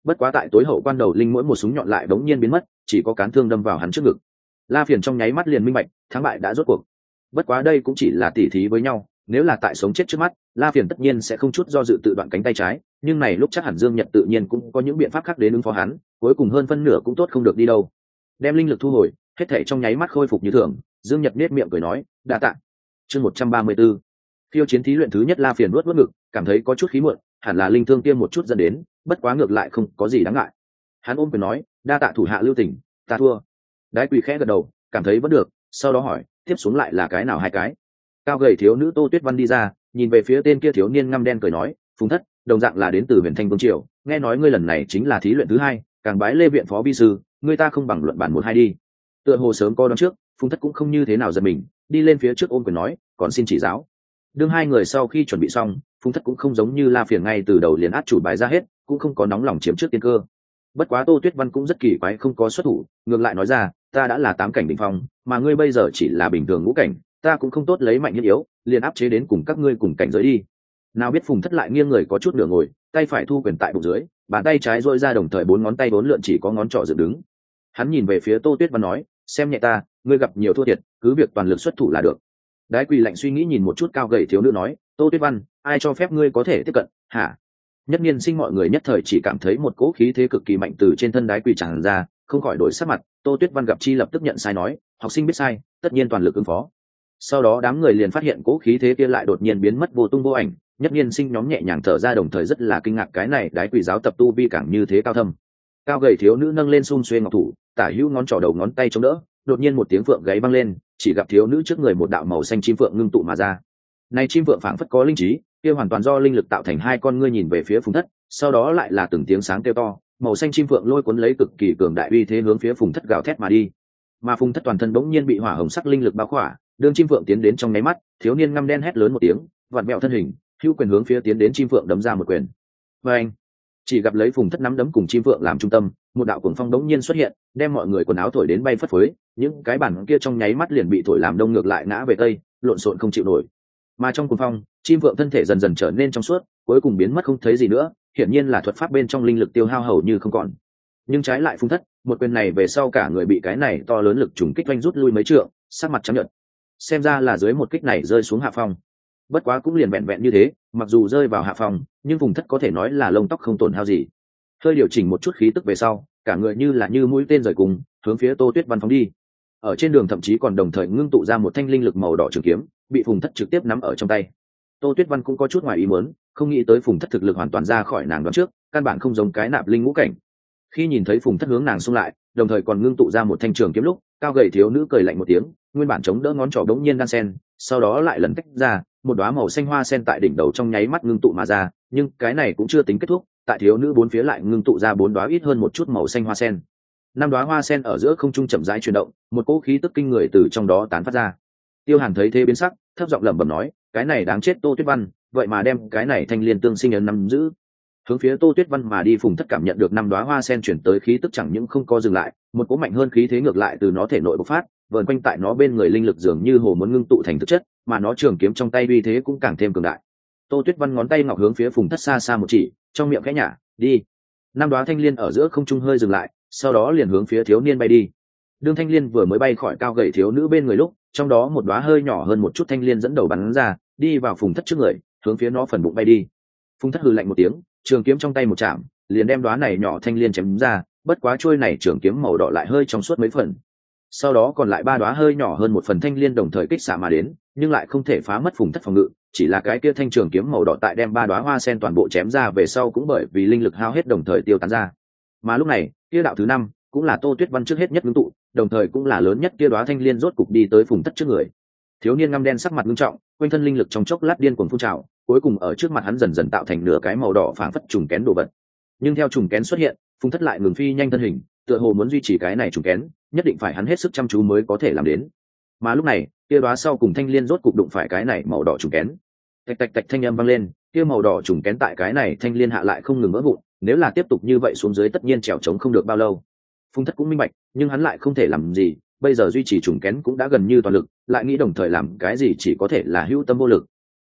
bất quá tại tối hậu quan đầu linh mỗi một súng nhọn lại đống nhiên biến mất, chỉ có cán thương đâm vào hắn trước ngực. La Phiền trong nháy mắt liền minh bạch, thắng bại đã rốt cuộc. Bất quá đây cũng chỉ là tỉ thí với nhau, nếu là tại sống chết trước mắt, La Phiền tất nhiên sẽ không chút do dự tự đoạn cánh tay trái, nhưng này lúc chắc hẳn Dương Nhật tự nhiên cũng có những biện pháp khác đến ứng phó hắn, cuối cùng hơn phân nửa cũng tốt không được đi đâu. Đem linh lực thu hồi, hết thảy trong nháy mắt khôi phục như thường, Dương Nhật nhếch miệng cười nói, "Đa tạ." Chương một trăm ba mươi 134. Phiêu chiến thí luyện thứ nhất. La Phiền nuốt nuốt ngực, cảm thấy có chút khí muộn, hẳn là linh thương tiêm một chút dẫn đến, bất quá ngược lại không có gì đáng ngại. Hắn ôm quyền nói, "Đa tạ thủ hạ lưu tình, ta thua." Đái Quỳ khẽ gật đầu, cảm thấy vẫn được, sau đó hỏi, "Tiếp xuống lại là cái nào hai cái?" Cao gầy thiếu nữ Tô Tuyết Văn đi ra, nhìn về phía tên kia thiếu niên ngăm đen cười nói, "Phùng Thất, đồng dạng là đến từ Huyền Thanh Vương triều, nghe nói ngươi lần này chính là thí luyện thứ hai, càng bái Lê viện phó vi sư, ngươi ta không bằng luận bản một hai đi." Tựa hồ sớm có đón trước, Phùng Thất cũng không như thế nào giật mình, đi lên phía trước ôm quyền nói, "Còn xin chỉ giáo." Đương hai người sau khi chuẩn bị xong, Phùng Thất cũng không giống như La Phiền ngay từ đầu liền át chủ bài ra hết, cũng không có nóng lòng chiếm trước tiên cơ. Bất quá Tô Tuyết Văn cũng rất kỳ quái không có xuất thủ, ngược lại nói ra, "Ta đã là tám cảnh đỉnh phong, mà ngươi bây giờ chỉ là bình thường ngũ cảnh, ta cũng không tốt lấy mạnh nhất yếu, liền áp chế đến cùng các ngươi cùng cảnh giới đi." Nào biết Phùng Thất lại nghiêng người có chút nửa ngồi, tay phải thu quyền tại bụng dưới, bàn tay trái duỗi ra đồng thời bốn ngón tay bốn lượn chỉ có ngón trỏ dựng đứng. Hắn nhìn về phía Tô Tuyết Văn nói, "Xem nhẹ ta, ngươi gặp nhiều thua thiệt, cứ việc toàn lực xuất thủ là được." Đái Quỳ lạnh suy nghĩ nhìn một chút cao gầy thiếu nữ nói, "Tô Tuyết Văn, ai cho phép ngươi có thể tiếp cận, hả?" Nhất Niên Sinh mọi người nhất thời chỉ cảm thấy một cỗ khí thế cực kỳ mạnh từ trên thân Đái Quỳ tràn ra, không khỏi đổi sắc mặt. Tô Tuyết Văn gặp chi lập tức nhận sai nói, "Học sinh biết sai, tất nhiên toàn lực ứng phó." Sau đó đám người liền phát hiện cỗ khí thế kia lại đột nhiên biến mất vô tung vô ảnh. Nhất Niên Sinh nhóm nhẹ nhàng thở ra đồng thời rất là kinh ngạc, cái này Đái Quỳ giáo tập tu vi càng như thế cao thâm. Cao gầy thiếu nữ nâng lên xun xuê ngọc thủ, tả hữu ngón trỏ đầu ngón tay chống đỡ, đột nhiên một tiếng phượng gáy vang lên, chỉ gặp thiếu nữ trước người một đạo màu xanh chim phượng ngưng tụ mà ra. Này chim phượng phảng phất có linh trí, kia hoàn toàn do linh lực tạo thành hai con ngươi nhìn về phía Phùng Thất, sau đó lại là từng tiếng sáng kêu to, màu xanh chim phượng lôi cuốn lấy cực kỳ cường đại uy thế hướng phía Phùng Thất gào thét mà đi. Mà Phùng Thất toàn thân bỗng nhiên bị hỏa hồng sắc linh lực bao khỏa, đương chim phượng tiến đến trong nháy mắt, thiếu niên ngăm đen hét lớn một tiếng, vặn mèo thân hình, hữu quyền hướng phía tiến đến chim phượng đấm ra một quyền. Và anh, chỉ gặp lấy Phùng Thất nắm đấm cùng chim phượng làm trung tâm, một đạo cuồng phong đống nhiên xuất hiện, đem mọi người quần áo thổi đến bay phất phới, những cái bản kia trong nháy mắt liền bị thổi làm đông ngược lại ngã về tây, lộn xộn không chịu nổi. Mà trong cuồng phong, chim phượng thân thể dần dần trở nên trong suốt, cuối cùng biến mất không thấy gì nữa, hiển nhiên là thuật pháp bên trong linh lực tiêu hao hầu như không còn. Nhưng trái lại Phùng Thất, một quyền này về sau cả người bị cái này to lớn lực trùng kích oanh rút lui mấy trượng, sắc mặt trắng nhợt. Xem ra là dưới một kích này rơi xuống hạ phong. Bất quá cũng liền vẹn vẹn như thế, mặc dù rơi vào hạ phong, nhưng Phùng Thất có thể nói là lông tóc không tổn hao gì. Hơi điều chỉnh một chút khí tức về sau, cả người như là như mũi tên rời cùng, hướng phía Tô Tuyết Văn phóng đi. Ở trên đường thậm chí còn đồng thời ngưng tụ ra một thanh linh lực màu đỏ trường kiếm, bị Phùng Thất trực tiếp nắm ở trong tay. Tô Tuyết Văn cũng có chút ngoài ý muốn, không nghĩ tới Phùng Thất thực lực hoàn toàn ra khỏi nàng đoán trước, căn bản không giống cái nạp linh ngũ cảnh. Khi nhìn thấy Phùng Thất hướng nàng xung lại, đồng thời còn ngưng tụ ra một thanh trường kiếm lúc, cao gầy thiếu nữ cười lạnh một tiếng, nguyên bản chống đỡ ngón trỏ đống nhiên đan sen, sau đó lại lần tách ra, một đóa màu xanh hoa sen tại đỉnh đầu trong nháy mắt ngưng tụ mà ra, nhưng cái này cũng chưa tính kết thúc, tại thiếu nữ bốn phía lại ngưng tụ ra bốn đóa ít hơn một chút màu xanh hoa sen. Năm đóa hoa sen ở giữa không trung chậm rãi chuyển động, một cỗ khí tức kinh người từ trong đó tán phát ra. Tiêu Hàn thấy thế biến sắc, thấp giọng lẩm bẩm nói, cái này đáng chết Tô Tuyết Văn, vậy mà đem cái này thanh liên tương sinh ấn nắm giữ. Hướng phía Tô Tuyết Văn mà đi, Phùng Thất cảm nhận được năm đóa hoa sen chuyển tới khí tức chẳng những không có dừng lại, một cỗ mạnh hơn khí thế ngược lại từ nó thể nội bộc phát, vờn quanh tại nó bên người linh lực dường như hồ muốn ngưng tụ thành thực chất, mà nó trường kiếm trong tay uy thế cũng càng thêm cường đại. Tô Tuyết Văn ngón tay ngọc hướng phía Phùng Thất xa xa một chỉ, trong miệng khẽ nhả, đi. Năm đóa thanh liên ở giữa không trung hơi dừng lại, sau đó liền hướng phía thiếu niên bay đi. Đương thanh liên vừa mới bay khỏi cao gầy thiếu nữ bên người lúc, trong đó một đóa hơi nhỏ hơn một chút thanh liên dẫn đầu bắn ra, đi vào Phùng Thất trước người, hướng phía nó phần bụng bay đi. Phùng Thất hừ lạnh một tiếng, trường kiếm trong tay một chạm, liền đem đóa này nhỏ thanh liên chém ra, bất quá chuôi này trường kiếm màu đỏ lại hơi trong suốt mấy phần. Sau đó còn lại ba đóa hơi nhỏ hơn một phần thanh liên đồng thời kích xạ mà đến, nhưng lại không thể phá mất Phùng Thất phòng ngự, chỉ là cái kia thanh trường kiếm màu đỏ tại đem ba đóa hoa sen toàn bộ chém ra về sau cũng bởi vì linh lực hao hết đồng thời tiêu tán ra. Mà lúc này, kia đạo thứ năm cũng là Tô Tuyết Văn trước hết nhất ngưng tụ, đồng thời cũng là lớn nhất kia đóa thanh liên rốt cục đi tới Phùng Thất trước người. Thiếu niên ngăm đen sắc mặt nghiêm trọng, quanh thân linh lực trong chốc lát điên cuồng phun trào, cuối cùng ở trước mặt hắn dần dần tạo thành nửa cái màu đỏ phảng phất trùng kén đồ vật. Nhưng theo trùng kén xuất hiện, Phùng Thất lại ngừng phi nhanh thân hình, tựa hồ muốn duy trì cái này trùng kén, nhất định phải hắn hết sức chăm chú mới có thể làm đến. Mà lúc này, kia đóa sau cùng thanh liên rốt cục đụng phải cái này màu đỏ trùng kén. Tạch tạch tạch thanh âm vang lên, kia màu đỏ trùng kén tại cái này thanh liên hạ lại không ngừng vỡ vụn, nếu là tiếp tục như vậy xuống dưới tất nhiên trèo trống không được bao lâu. Phùng Thất cũng minh bạch, nhưng hắn lại không thể làm gì, bây giờ duy trì trùng kén cũng đã gần như toàn lực, lại nghĩ đồng thời làm cái gì chỉ có thể là hữu tâm vô lực.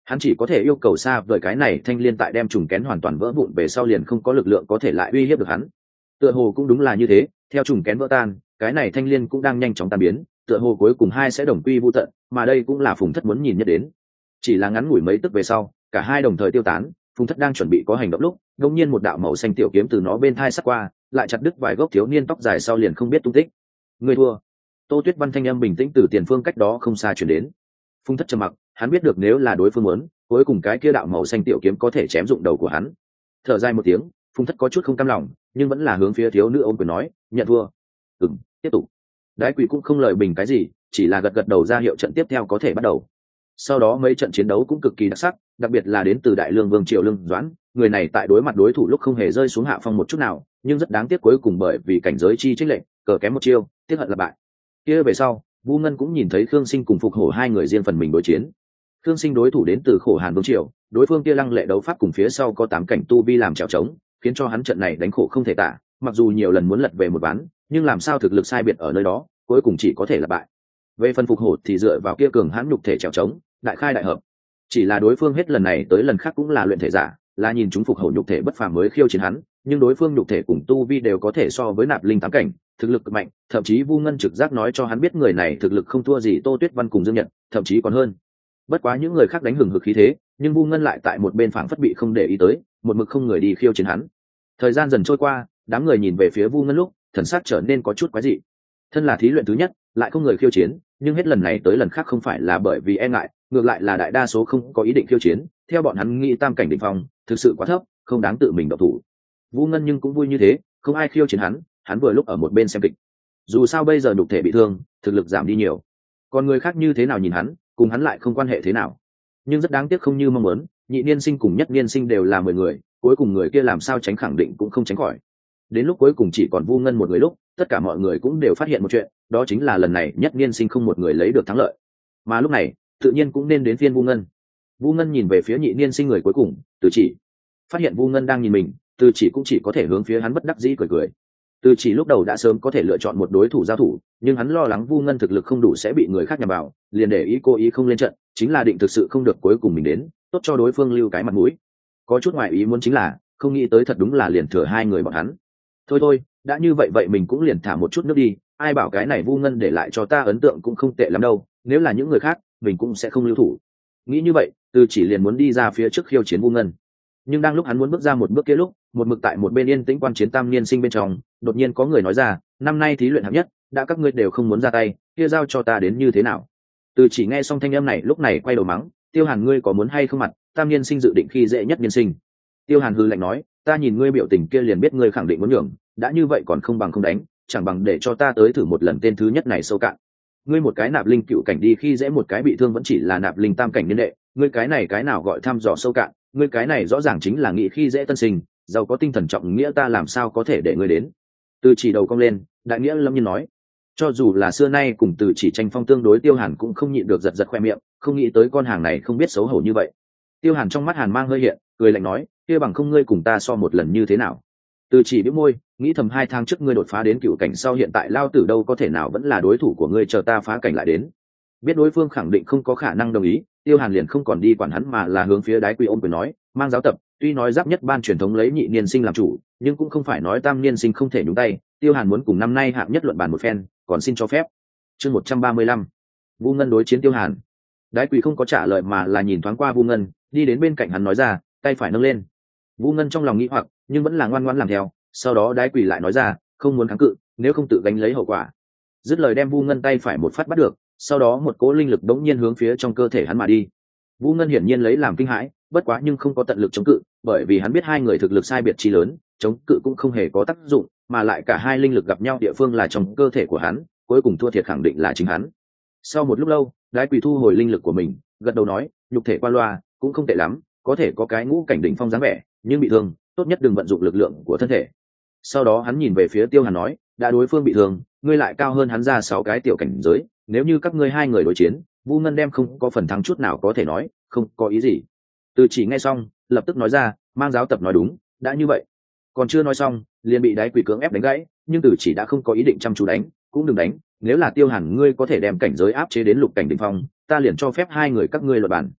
hắn chỉ có thể yêu cầu xa vời cái này thanh liên tại đem trùng kén hoàn toàn vỡ vụn về sau liền không có lực lượng có thể lại uy hiếp được hắn. Tựa hồ cũng đúng là như thế, theo trùng kén vỡ tan, cái này thanh liên cũng đang nhanh chóng tan biến, tựa hồ cuối cùng hai sẽ đồng quy vu tận, mà đây cũng là Phùng Thất muốn nhìn nhất đến. Chỉ là ngắn ngủi mấy tức về sau, cả hai đồng thời tiêu tán, Phùng Thất đang chuẩn bị có hành động lúc, đột nhiên một đạo màu xanh tiểu kiếm từ nó bên thai sắc qua, lại chặt đứt vài gốc thiếu niên tóc dài sau liền không biết tung tích. Người thua. Tô Tuyết Văn thanh âm bình tĩnh từ tiền phương cách đó không xa truyền đến. Phùng Thất trầm mặc, hắn biết được nếu là đối phương muốn, cuối cùng cái kia đạo màu xanh tiểu kiếm có thể chém dụng đầu của hắn. Thở dài một tiếng, Phùng Thất có chút không cam lòng, nhưng vẫn là hướng phía thiếu nữ ôm quyền nói, nhận thua. Ừm, tiếp tục. Đái Quỷ cũng không lời bình cái gì, chỉ là gật gật đầu ra hiệu trận tiếp theo có thể bắt đầu. Sau đó mấy trận chiến đấu cũng cực kỳ đặc sắc, đặc biệt là đến từ Đại Lương Vương Triệu Lương Doãn, người này tại đối mặt đối thủ lúc không hề rơi xuống hạ phong một chút nào, nhưng rất đáng tiếc cuối cùng bởi vì cảnh giới chi chênh lệch, cờ kém một chiêu, tiếc hận là bại. Kia về sau, Vu Ngân cũng nhìn thấy Khương Sinh cùng Phục Hổ hai người riêng phần mình đối chiến. Khương Sinh đối thủ đến từ Khổ Hàn Vương Triều, đối phương kia lăng lệ đấu pháp cùng phía sau có tám cảnh tu vi làm trèo trống, khiến cho hắn trận này đánh khổ không thể tả, mặc dù nhiều lần muốn lật về một ván, nhưng làm sao thực lực sai biệt ở nơi đó, cuối cùng chỉ có thể là bại. Về phần Phục Hổ thì dựa vào kia cường hãn nhục thể trèo trống, đại khai đại hợp. Chỉ là đối phương hết lần này tới lần khác cũng là luyện thể giả, là nhìn chúng Phục Hổ nhục thể bất phàm mới khiêu chiến hắn, nhưng đối phương nhục thể cùng tu vi đều có thể so với Nạp Linh tám cảnh, thực lực cực mạnh, thậm chí Vu Ngân trực giác nói cho hắn biết người này thực lực không thua gì Tô Tuyết Văn cùng Dương Nhật, thậm chí còn hơn. Bất quá những người khác đánh hừng hực khí thế, nhưng Vu Ngân lại tại một bên phảng phất bị không để ý tới, một mực không người đi khiêu chiến hắn. Thời gian dần trôi qua, đám người nhìn về phía Vu Ngân lúc, thần sắc trở nên có chút quái dị. Thân là thí luyện thứ nhất, lại không người khiêu chiến, nhưng hết lần này tới lần khác không phải là bởi vì e ngại, ngược lại là đại đa số không có ý định khiêu chiến, theo bọn hắn nghĩ tam cảnh đỉnh phong, thực sự quá thấp, không đáng tự mình động thủ. Vu Ngân nhưng cũng vui như thế, không ai khiêu chiến hắn, hắn vừa lúc ở một bên xem kịch. Dù sao bây giờ nhục thể bị thương, thực lực giảm đi nhiều, còn người khác như thế nào nhìn hắn, cùng hắn lại không quan hệ thế nào. Nhưng rất đáng tiếc không như mong muốn, nhị niên sinh cùng nhất niên sinh đều là mười người, cuối cùng người kia làm sao tránh khẳng định cũng không tránh khỏi. Đến lúc cuối cùng chỉ còn Vu Ngân một người lúc, tất cả mọi người cũng đều phát hiện một chuyện, đó chính là lần này nhất niên sinh không một người lấy được thắng lợi. Mà lúc này, tự nhiên cũng nên đến phiên Vu Ngân. Vu Ngân nhìn về phía nhị niên sinh người cuối cùng, Từ Chỉ. Phát hiện Vu Ngân đang nhìn mình, Từ Chỉ cũng chỉ có thể hướng phía hắn bất đắc dĩ cười cười. Từ Chỉ lúc đầu đã sớm có thể lựa chọn một đối thủ giao thủ, nhưng hắn lo lắng Vu Ngân thực lực không đủ sẽ bị người khác nhằm vào, liền để ý cố ý không lên trận, chính là định thực sự không được cuối cùng mình đến, tốt cho đối phương lưu cái mặt mũi. Có chút ngoài ý muốn chính là, không nghĩ tới thật đúng là liền thừa hai người bọn hắn. Thôi thôi, đã như vậy vậy mình cũng liền thả một chút nước đi, ai bảo cái này Vu Ngân để lại cho ta ấn tượng cũng không tệ lắm đâu, nếu là những người khác, mình cũng sẽ không lưu thủ. Nghĩ như vậy, Từ Chỉ liền muốn đi ra phía trước khiêu chiến Vu Ngân. Nhưng đang lúc hắn muốn bước ra một bước kia lúc, một mực tại một bên yên tĩnh quan chiến tam niên sinh bên trong, đột nhiên có người nói ra, năm nay thí luyện hạng nhất, đã các ngươi đều không muốn ra tay, kia giao cho ta đến như thế nào? Từ Chỉ nghe xong thanh âm này lúc này quay đầu mắng, Tiêu Hàn ngươi có muốn hay không mặt, tam niên sinh dự định khi dễ nhất niên sinh. Tiêu Hàn hư lạnh nói, ta nhìn ngươi biểu tình kia liền biết ngươi khẳng định muốn nhường, đã như vậy còn không bằng không đánh, chẳng bằng để cho ta tới thử một lần tên thứ nhất này sâu cạn. Ngươi một cái nạp linh cựu cảnh đi khi dễ một cái bị thương vẫn chỉ là nạp linh tam cảnh niên đệ, ngươi cái này cái nào gọi thăm dò sâu cạn, ngươi cái này rõ ràng chính là nghĩ khi dễ tân sinh, giàu có tinh thần trọng nghĩa ta làm sao có thể để ngươi đến. Từ Chỉ đầu cong lên, đại nghĩa lâm nhiên nói, cho dù là xưa nay cùng Từ Chỉ tranh phong tương đối Tiêu Hàn cũng không nhịn được giật giật khoe miệng, không nghĩ tới con hàng này không biết xấu hổ như vậy. Tiêu Hàn trong mắt Hàn mang hơi hiện, cười lạnh nói, kia bằng không ngươi cùng ta so một lần như thế nào? Từ Chỉ bĩu môi, nghĩ thầm hai tháng trước ngươi đột phá đến cựu cảnh sau hiện tại lao tử đâu có thể nào vẫn là đối thủ của ngươi, chờ ta phá cảnh lại đến. Biết đối phương khẳng định không có khả năng đồng ý, Tiêu Hàn liền không còn đi quản hắn mà là hướng phía Đái Quỳ ôm quyền nói, mang giáo tập, tuy nói giáp nhất ban truyền thống lấy nhị niên sinh làm chủ, nhưng cũng không phải nói tam niên sinh không thể nhúng tay, Tiêu Hàn muốn cùng năm nay hạng nhất luận bàn một phen, còn xin cho phép. Chương một trăm ba mươi lăm, Vu Ngân đối chiến Tiêu Hàn. Đái Quỳ không có trả lời mà là nhìn thoáng qua Vu Ngân, đi đến bên cạnh hắn nói ra, tay phải nâng lên. Vu Ngân trong lòng nghĩ hoặc, nhưng vẫn là ngoan ngoãn làm theo, sau đó Đái Quỳ lại nói ra, không muốn kháng cự, nếu không tự gánh lấy hậu quả. Dứt lời đem Vu Ngân tay phải một phát bắt được, sau đó một cỗ linh lực đống nhiên hướng phía trong cơ thể hắn mà đi. Vu Ngân hiển nhiên lấy làm kinh hãi, bất quá nhưng không có tận lực chống cự, bởi vì hắn biết hai người thực lực sai biệt chi lớn, chống cự cũng không hề có tác dụng, mà lại cả hai linh lực gặp nhau địa phương là trong cơ thể của hắn, cuối cùng thua thiệt khẳng định là chính hắn. Sau một lúc lâu, Đái Quỳ thu hồi linh lực của mình, gật đầu nói, nhục thể qua loa, cũng không tệ lắm, có thể có cái ngũ cảnh đỉnh phong dáng vẻ, nhưng bị thương, tốt nhất đừng vận dụng lực lượng của thân thể. Sau đó hắn nhìn về phía Tiêu Hàn nói, đã đối phương bị thương, ngươi lại cao hơn hắn ra sáu cái tiểu cảnh giới, nếu như các ngươi hai người đối chiến, Vu Ngân đem không có phần thắng chút nào có thể nói, không có ý gì. Từ Chỉ nghe xong, lập tức nói ra, mang giáo tập nói đúng, đã như vậy. Còn chưa nói xong, liền bị Đái Quỳ cưỡng ép đánh gãy, nhưng Từ Chỉ đã không có ý định chăm chú đánh, cũng đừng đánh, nếu là Tiêu Hàn ngươi có thể đem cảnh giới áp chế đến lục cảnh đỉnh phong, ta liền cho phép hai người các ngươi luận bàn.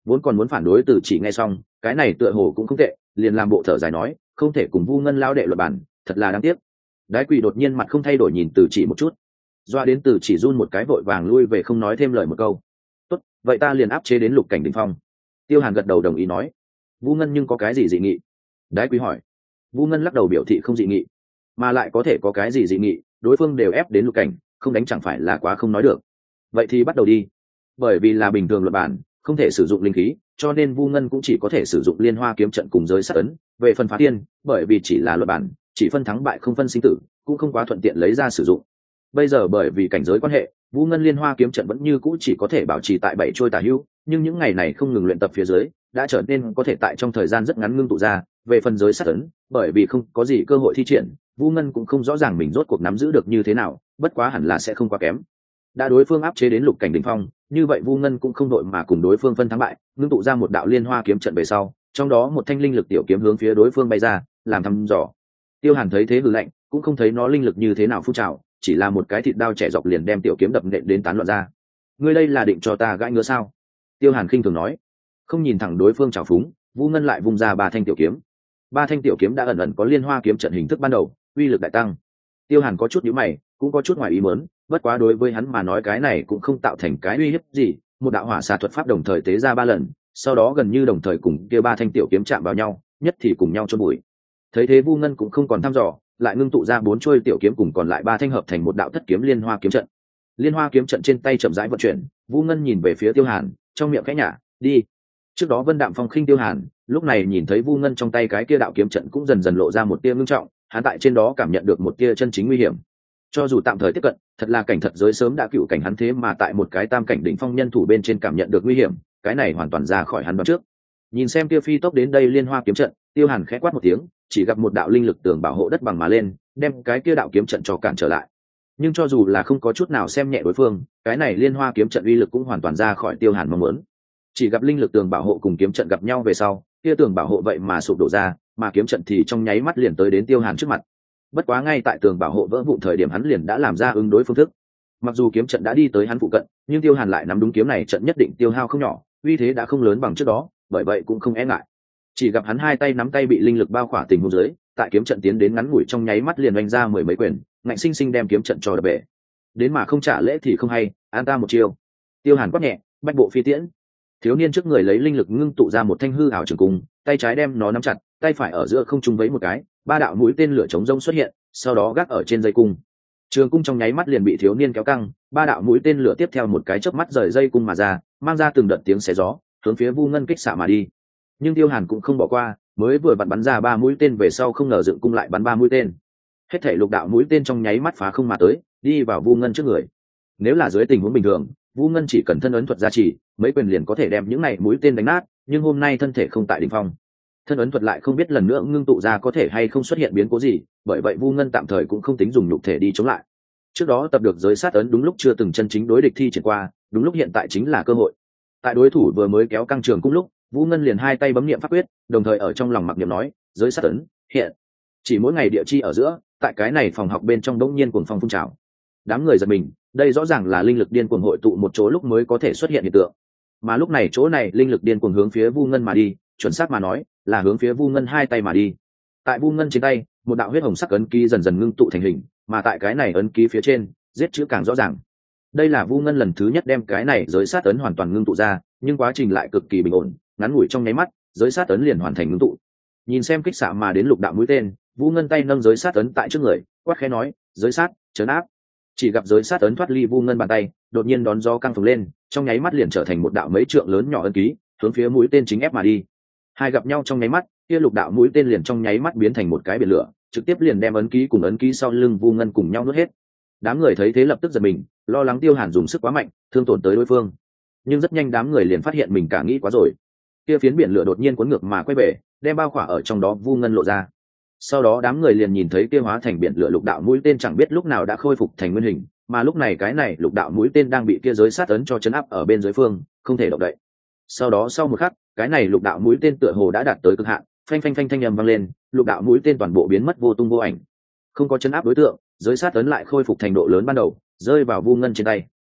vốn còn muốn phản đối Từ Chỉ nghe xong cái này tựa hồ cũng không tệ, liền làm bộ thở dài nói không thể cùng Vu Ngân lao đệ luật bản, thật là đáng tiếc. Đái Quỳ đột nhiên mặt không thay đổi nhìn Từ Chỉ một chút, doa đến Từ Chỉ run một cái vội vàng lui về không nói thêm lời một câu. Tốt, vậy ta liền áp chế đến lục cảnh đỉnh phong. Tiêu Hàn gật đầu đồng ý nói. Vu Ngân nhưng có cái gì dị nghị? Đái Quỳ hỏi. Vu Ngân lắc đầu biểu thị không dị nghị, mà lại có thể có cái gì dị nghị, đối phương đều ép đến lục cảnh, không đánh chẳng phải là quá không nói được. Vậy thì bắt đầu đi. Bởi vì là bình thường luật bản, không thể sử dụng linh khí, cho nên Vu Ngân cũng chỉ có thể sử dụng Liên Hoa kiếm trận cùng giới sát ấn. Về phần phá thiên, bởi vì chỉ là luật bản, chỉ phân thắng bại không phân sinh tử, cũng không quá thuận tiện lấy ra sử dụng. Bây giờ bởi vì cảnh giới quan hệ, Vu Ngân Liên Hoa kiếm trận vẫn như cũ chỉ có thể bảo trì tại bảy trôi tả hữu, nhưng những ngày này không ngừng luyện tập phía dưới, đã trở nên có thể tại trong thời gian rất ngắn ngưng tụ ra. Về phần giới sát ấn, bởi vì không có gì cơ hội thi triển, Vu Ngân cũng không rõ ràng mình rốt cuộc nắm giữ được như thế nào, bất quá hẳn là sẽ không quá kém. Đã đối phương áp chế đến lục cảnh đỉnh phong, như vậy Vu Ngân cũng không đội mà cùng đối phương phân thắng bại, ngưng tụ ra một đạo Liên Hoa kiếm trận về sau, trong đó một thanh linh lực tiểu kiếm hướng phía đối phương bay ra, làm thăm dò. Tiêu Hàn thấy thế hừ lạnh, cũng không thấy nó linh lực như thế nào phun trào, chỉ là một cái thịt đao trẻ dọc liền đem tiểu kiếm đập nện đến tán loạn ra. Ngươi đây là định cho ta gãi ngứa sao? Tiêu Hàn khinh thường nói. Không nhìn thẳng đối phương trào phúng, Vu Ngân lại vung ra ba thanh tiểu kiếm. Ba thanh tiểu kiếm đã ẩn ẩn có Liên Hoa kiếm trận hình thức ban đầu, uy lực đại tăng. Tiêu Hàn có chút nhíu mày, cũng có chút ngoài ý muốn, bất quá đối với hắn mà nói cái này cũng không tạo thành cái uy hiếp gì. Một đạo hỏa xà thuật pháp đồng thời tế ra ba lần, sau đó gần như đồng thời cùng kia ba thanh tiểu kiếm chạm vào nhau, nhất thì cùng nhau chôn bụi. Thấy thế Vu Ngân cũng không còn thăm dò, lại ngưng tụ ra bốn chuôi tiểu kiếm cùng còn lại ba thanh hợp thành một đạo thất kiếm Liên Hoa kiếm trận. Liên Hoa kiếm trận trên tay chậm rãi vận chuyển, Vu Ngân nhìn về phía Tiêu Hàn, trong miệng khẽ nhả, đi. Trước đó Vân Đạm Phong khinh Tiêu Hàn, lúc này nhìn thấy Vu Ngân trong tay cái kia đạo kiếm trận cũng dần dần lộ ra một tia ngưng trọng, hắn tại trên đó cảm nhận được một tia chân chính nguy hiểm. Cho dù tạm thời tiếp cận, thật là cảnh thật giới sớm đã cựu cảnh hắn thế mà tại một cái tam cảnh đỉnh phong nhân thủ bên trên cảm nhận được nguy hiểm, cái này hoàn toàn ra khỏi hắn đoán trước. Nhìn xem kia phi tốc đến đây Liên Hoa kiếm trận, Tiêu Hàn khẽ quát một tiếng, chỉ gặp một đạo linh lực tường bảo hộ đất bằng mà lên, đem cái kia đạo kiếm trận cho cản trở lại. Nhưng cho dù là không có chút nào xem nhẹ đối phương, cái này Liên Hoa kiếm trận uy lực cũng hoàn toàn ra khỏi Tiêu Hàn mong muốn. Chỉ gặp linh lực tường bảo hộ cùng kiếm trận gặp nhau về sau, kia tường bảo hộ vậy mà sụp đổ ra, mà kiếm trận thì trong nháy mắt liền tới đến Tiêu Hàn trước mặt. Bất quá ngay tại tường bảo hộ vỡ vụn thời điểm hắn liền đã làm ra ứng đối phương thức. Mặc dù kiếm trận đã đi tới hắn phụ cận, nhưng Tiêu Hàn lại nắm đúng kiếm này trận nhất định tiêu hao không nhỏ, uy thế đã không lớn bằng trước đó, bởi vậy cũng không e ngại. Chỉ gặp hắn hai tay nắm tay bị linh lực bao khỏa tình huống dưới, tại kiếm trận tiến đến ngắn ngủi trong nháy mắt liền oanh ra mười mấy quyền, ngạnh sinh sinh đem kiếm trận cho đập bể. Đến mà không trả lễ thì không hay, an ta một chiêu. Tiêu Hàn quát nhẹ, bách bộ phi tiễn. Thiếu niên trước người lấy linh lực ngưng tụ ra một thanh hư ảo trường cung, tay trái đem nó nắm chặt, tay phải ở giữa không trung vấy một cái, ba đạo mũi tên lửa chống rông xuất hiện, sau đó gác ở trên dây cung. Trường cung trong nháy mắt liền bị thiếu niên kéo căng, ba đạo mũi tên lửa tiếp theo một cái chớp mắt rời dây cung mà ra, mang ra từng đợt tiếng xé gió, hướng phía Vu Ngân kích xạ mà đi. Nhưng Tiêu Hàn cũng không bỏ qua, mới vừa bắn bắn ra ba mũi tên về sau không ngờ dựng cung lại bắn ba mũi tên. Hết thảy lục đạo mũi tên trong nháy mắt phá không mà tới, đi vào Vu Ngân trước người. Nếu là dưới tình huống bình thường, Vu Ngân chỉ cần thân ấn thuật gia trì, mấy quyền liền có thể đem những này mũi tên đánh nát, nhưng hôm nay thân thể không tại đỉnh phong, thân ấn thuật lại không biết lần nữa ngưng tụ ra có thể hay không xuất hiện biến cố gì, bởi vậy Vu Ngân tạm thời cũng không tính dùng nhục thể đi chống lại. Trước đó tập được giới sát ấn đúng lúc chưa từng chân chính đối địch thi triển qua, đúng lúc hiện tại chính là cơ hội. Tại đối thủ vừa mới kéo căng trường cung lúc, Vu Ngân liền hai tay bấm niệm pháp quyết, đồng thời ở trong lòng mặc niệm nói, giới sát ấn hiện. Chỉ mỗi ngày địa chi ở giữa, tại cái này phòng học bên trong đống nhiên cuồng phong phun trào. Đám người giật mình, đây rõ ràng là linh lực điên cuồng hội tụ một chỗ lúc mới có thể xuất hiện hiện tượng. Mà lúc này chỗ này linh lực điên cuồng hướng phía Vu Ngân mà đi, chuẩn xác mà nói, là hướng phía Vu Ngân hai tay mà đi. Tại Vu Ngân trên tay, một đạo huyết hồng sắc ấn ký dần dần ngưng tụ thành hình, mà tại cái này ấn ký phía trên, giết chữ càng rõ ràng. Đây là Vu Ngân lần thứ nhất đem cái này giới sát ấn hoàn toàn ngưng tụ ra, nhưng quá trình lại cực kỳ bình ổn, ngắn ngủi trong nháy mắt, giới sát ấn liền hoàn thành ngưng tụ. Nhìn xem kích xạ mà đến lục đạo mũi tên, Vu Ngân tay nâng giới sát ấn tại trước người, quát khẽ nói, giới sát, trấn áp. Chỉ gặp giới sát ấn thoát ly Vu Ngân bàn tay, đột nhiên đón gió căng phồng lên, trong nháy mắt liền trở thành một đạo mấy trượng lớn nhỏ ấn ký, hướng phía mũi tên chính ép mà đi. Hai gặp nhau trong nháy mắt, kia lục đạo mũi tên liền trong nháy mắt biến thành một cái biển lửa, trực tiếp liền đem ấn ký cùng ấn ký sau lưng Vu Ngân cùng nhau nuốt hết. Đám người thấy thế lập tức giật mình, lo lắng Tiêu Hàn dùng sức quá mạnh, thương tổn tới đối phương. Nhưng rất nhanh đám người liền phát hiện mình cả nghĩ quá rồi. Kia phiến biển lửa đột nhiên cuốn ngược mà quay về, đem bao khỏa ở trong đó Vu Ngân lộ ra. Sau đó đám người liền nhìn thấy kia hóa thành biển lửa lục đạo mũi tên chẳng biết lúc nào đã khôi phục thành nguyên hình, mà lúc này cái này lục đạo mũi tên đang bị kia giới sát ấn cho chấn áp ở bên dưới phương, không thể động đậy. Sau đó sau một khắc, cái này lục đạo mũi tên tựa hồ đã đạt tới cực hạn, phanh phanh phanh thanh âm vang lên, lục đạo mũi tên toàn bộ biến mất vô tung vô ảnh. Không có chấn áp đối tượng, giới sát ấn lại khôi phục thành độ lớn ban đầu, rơi vào Vu Ngân trên tay.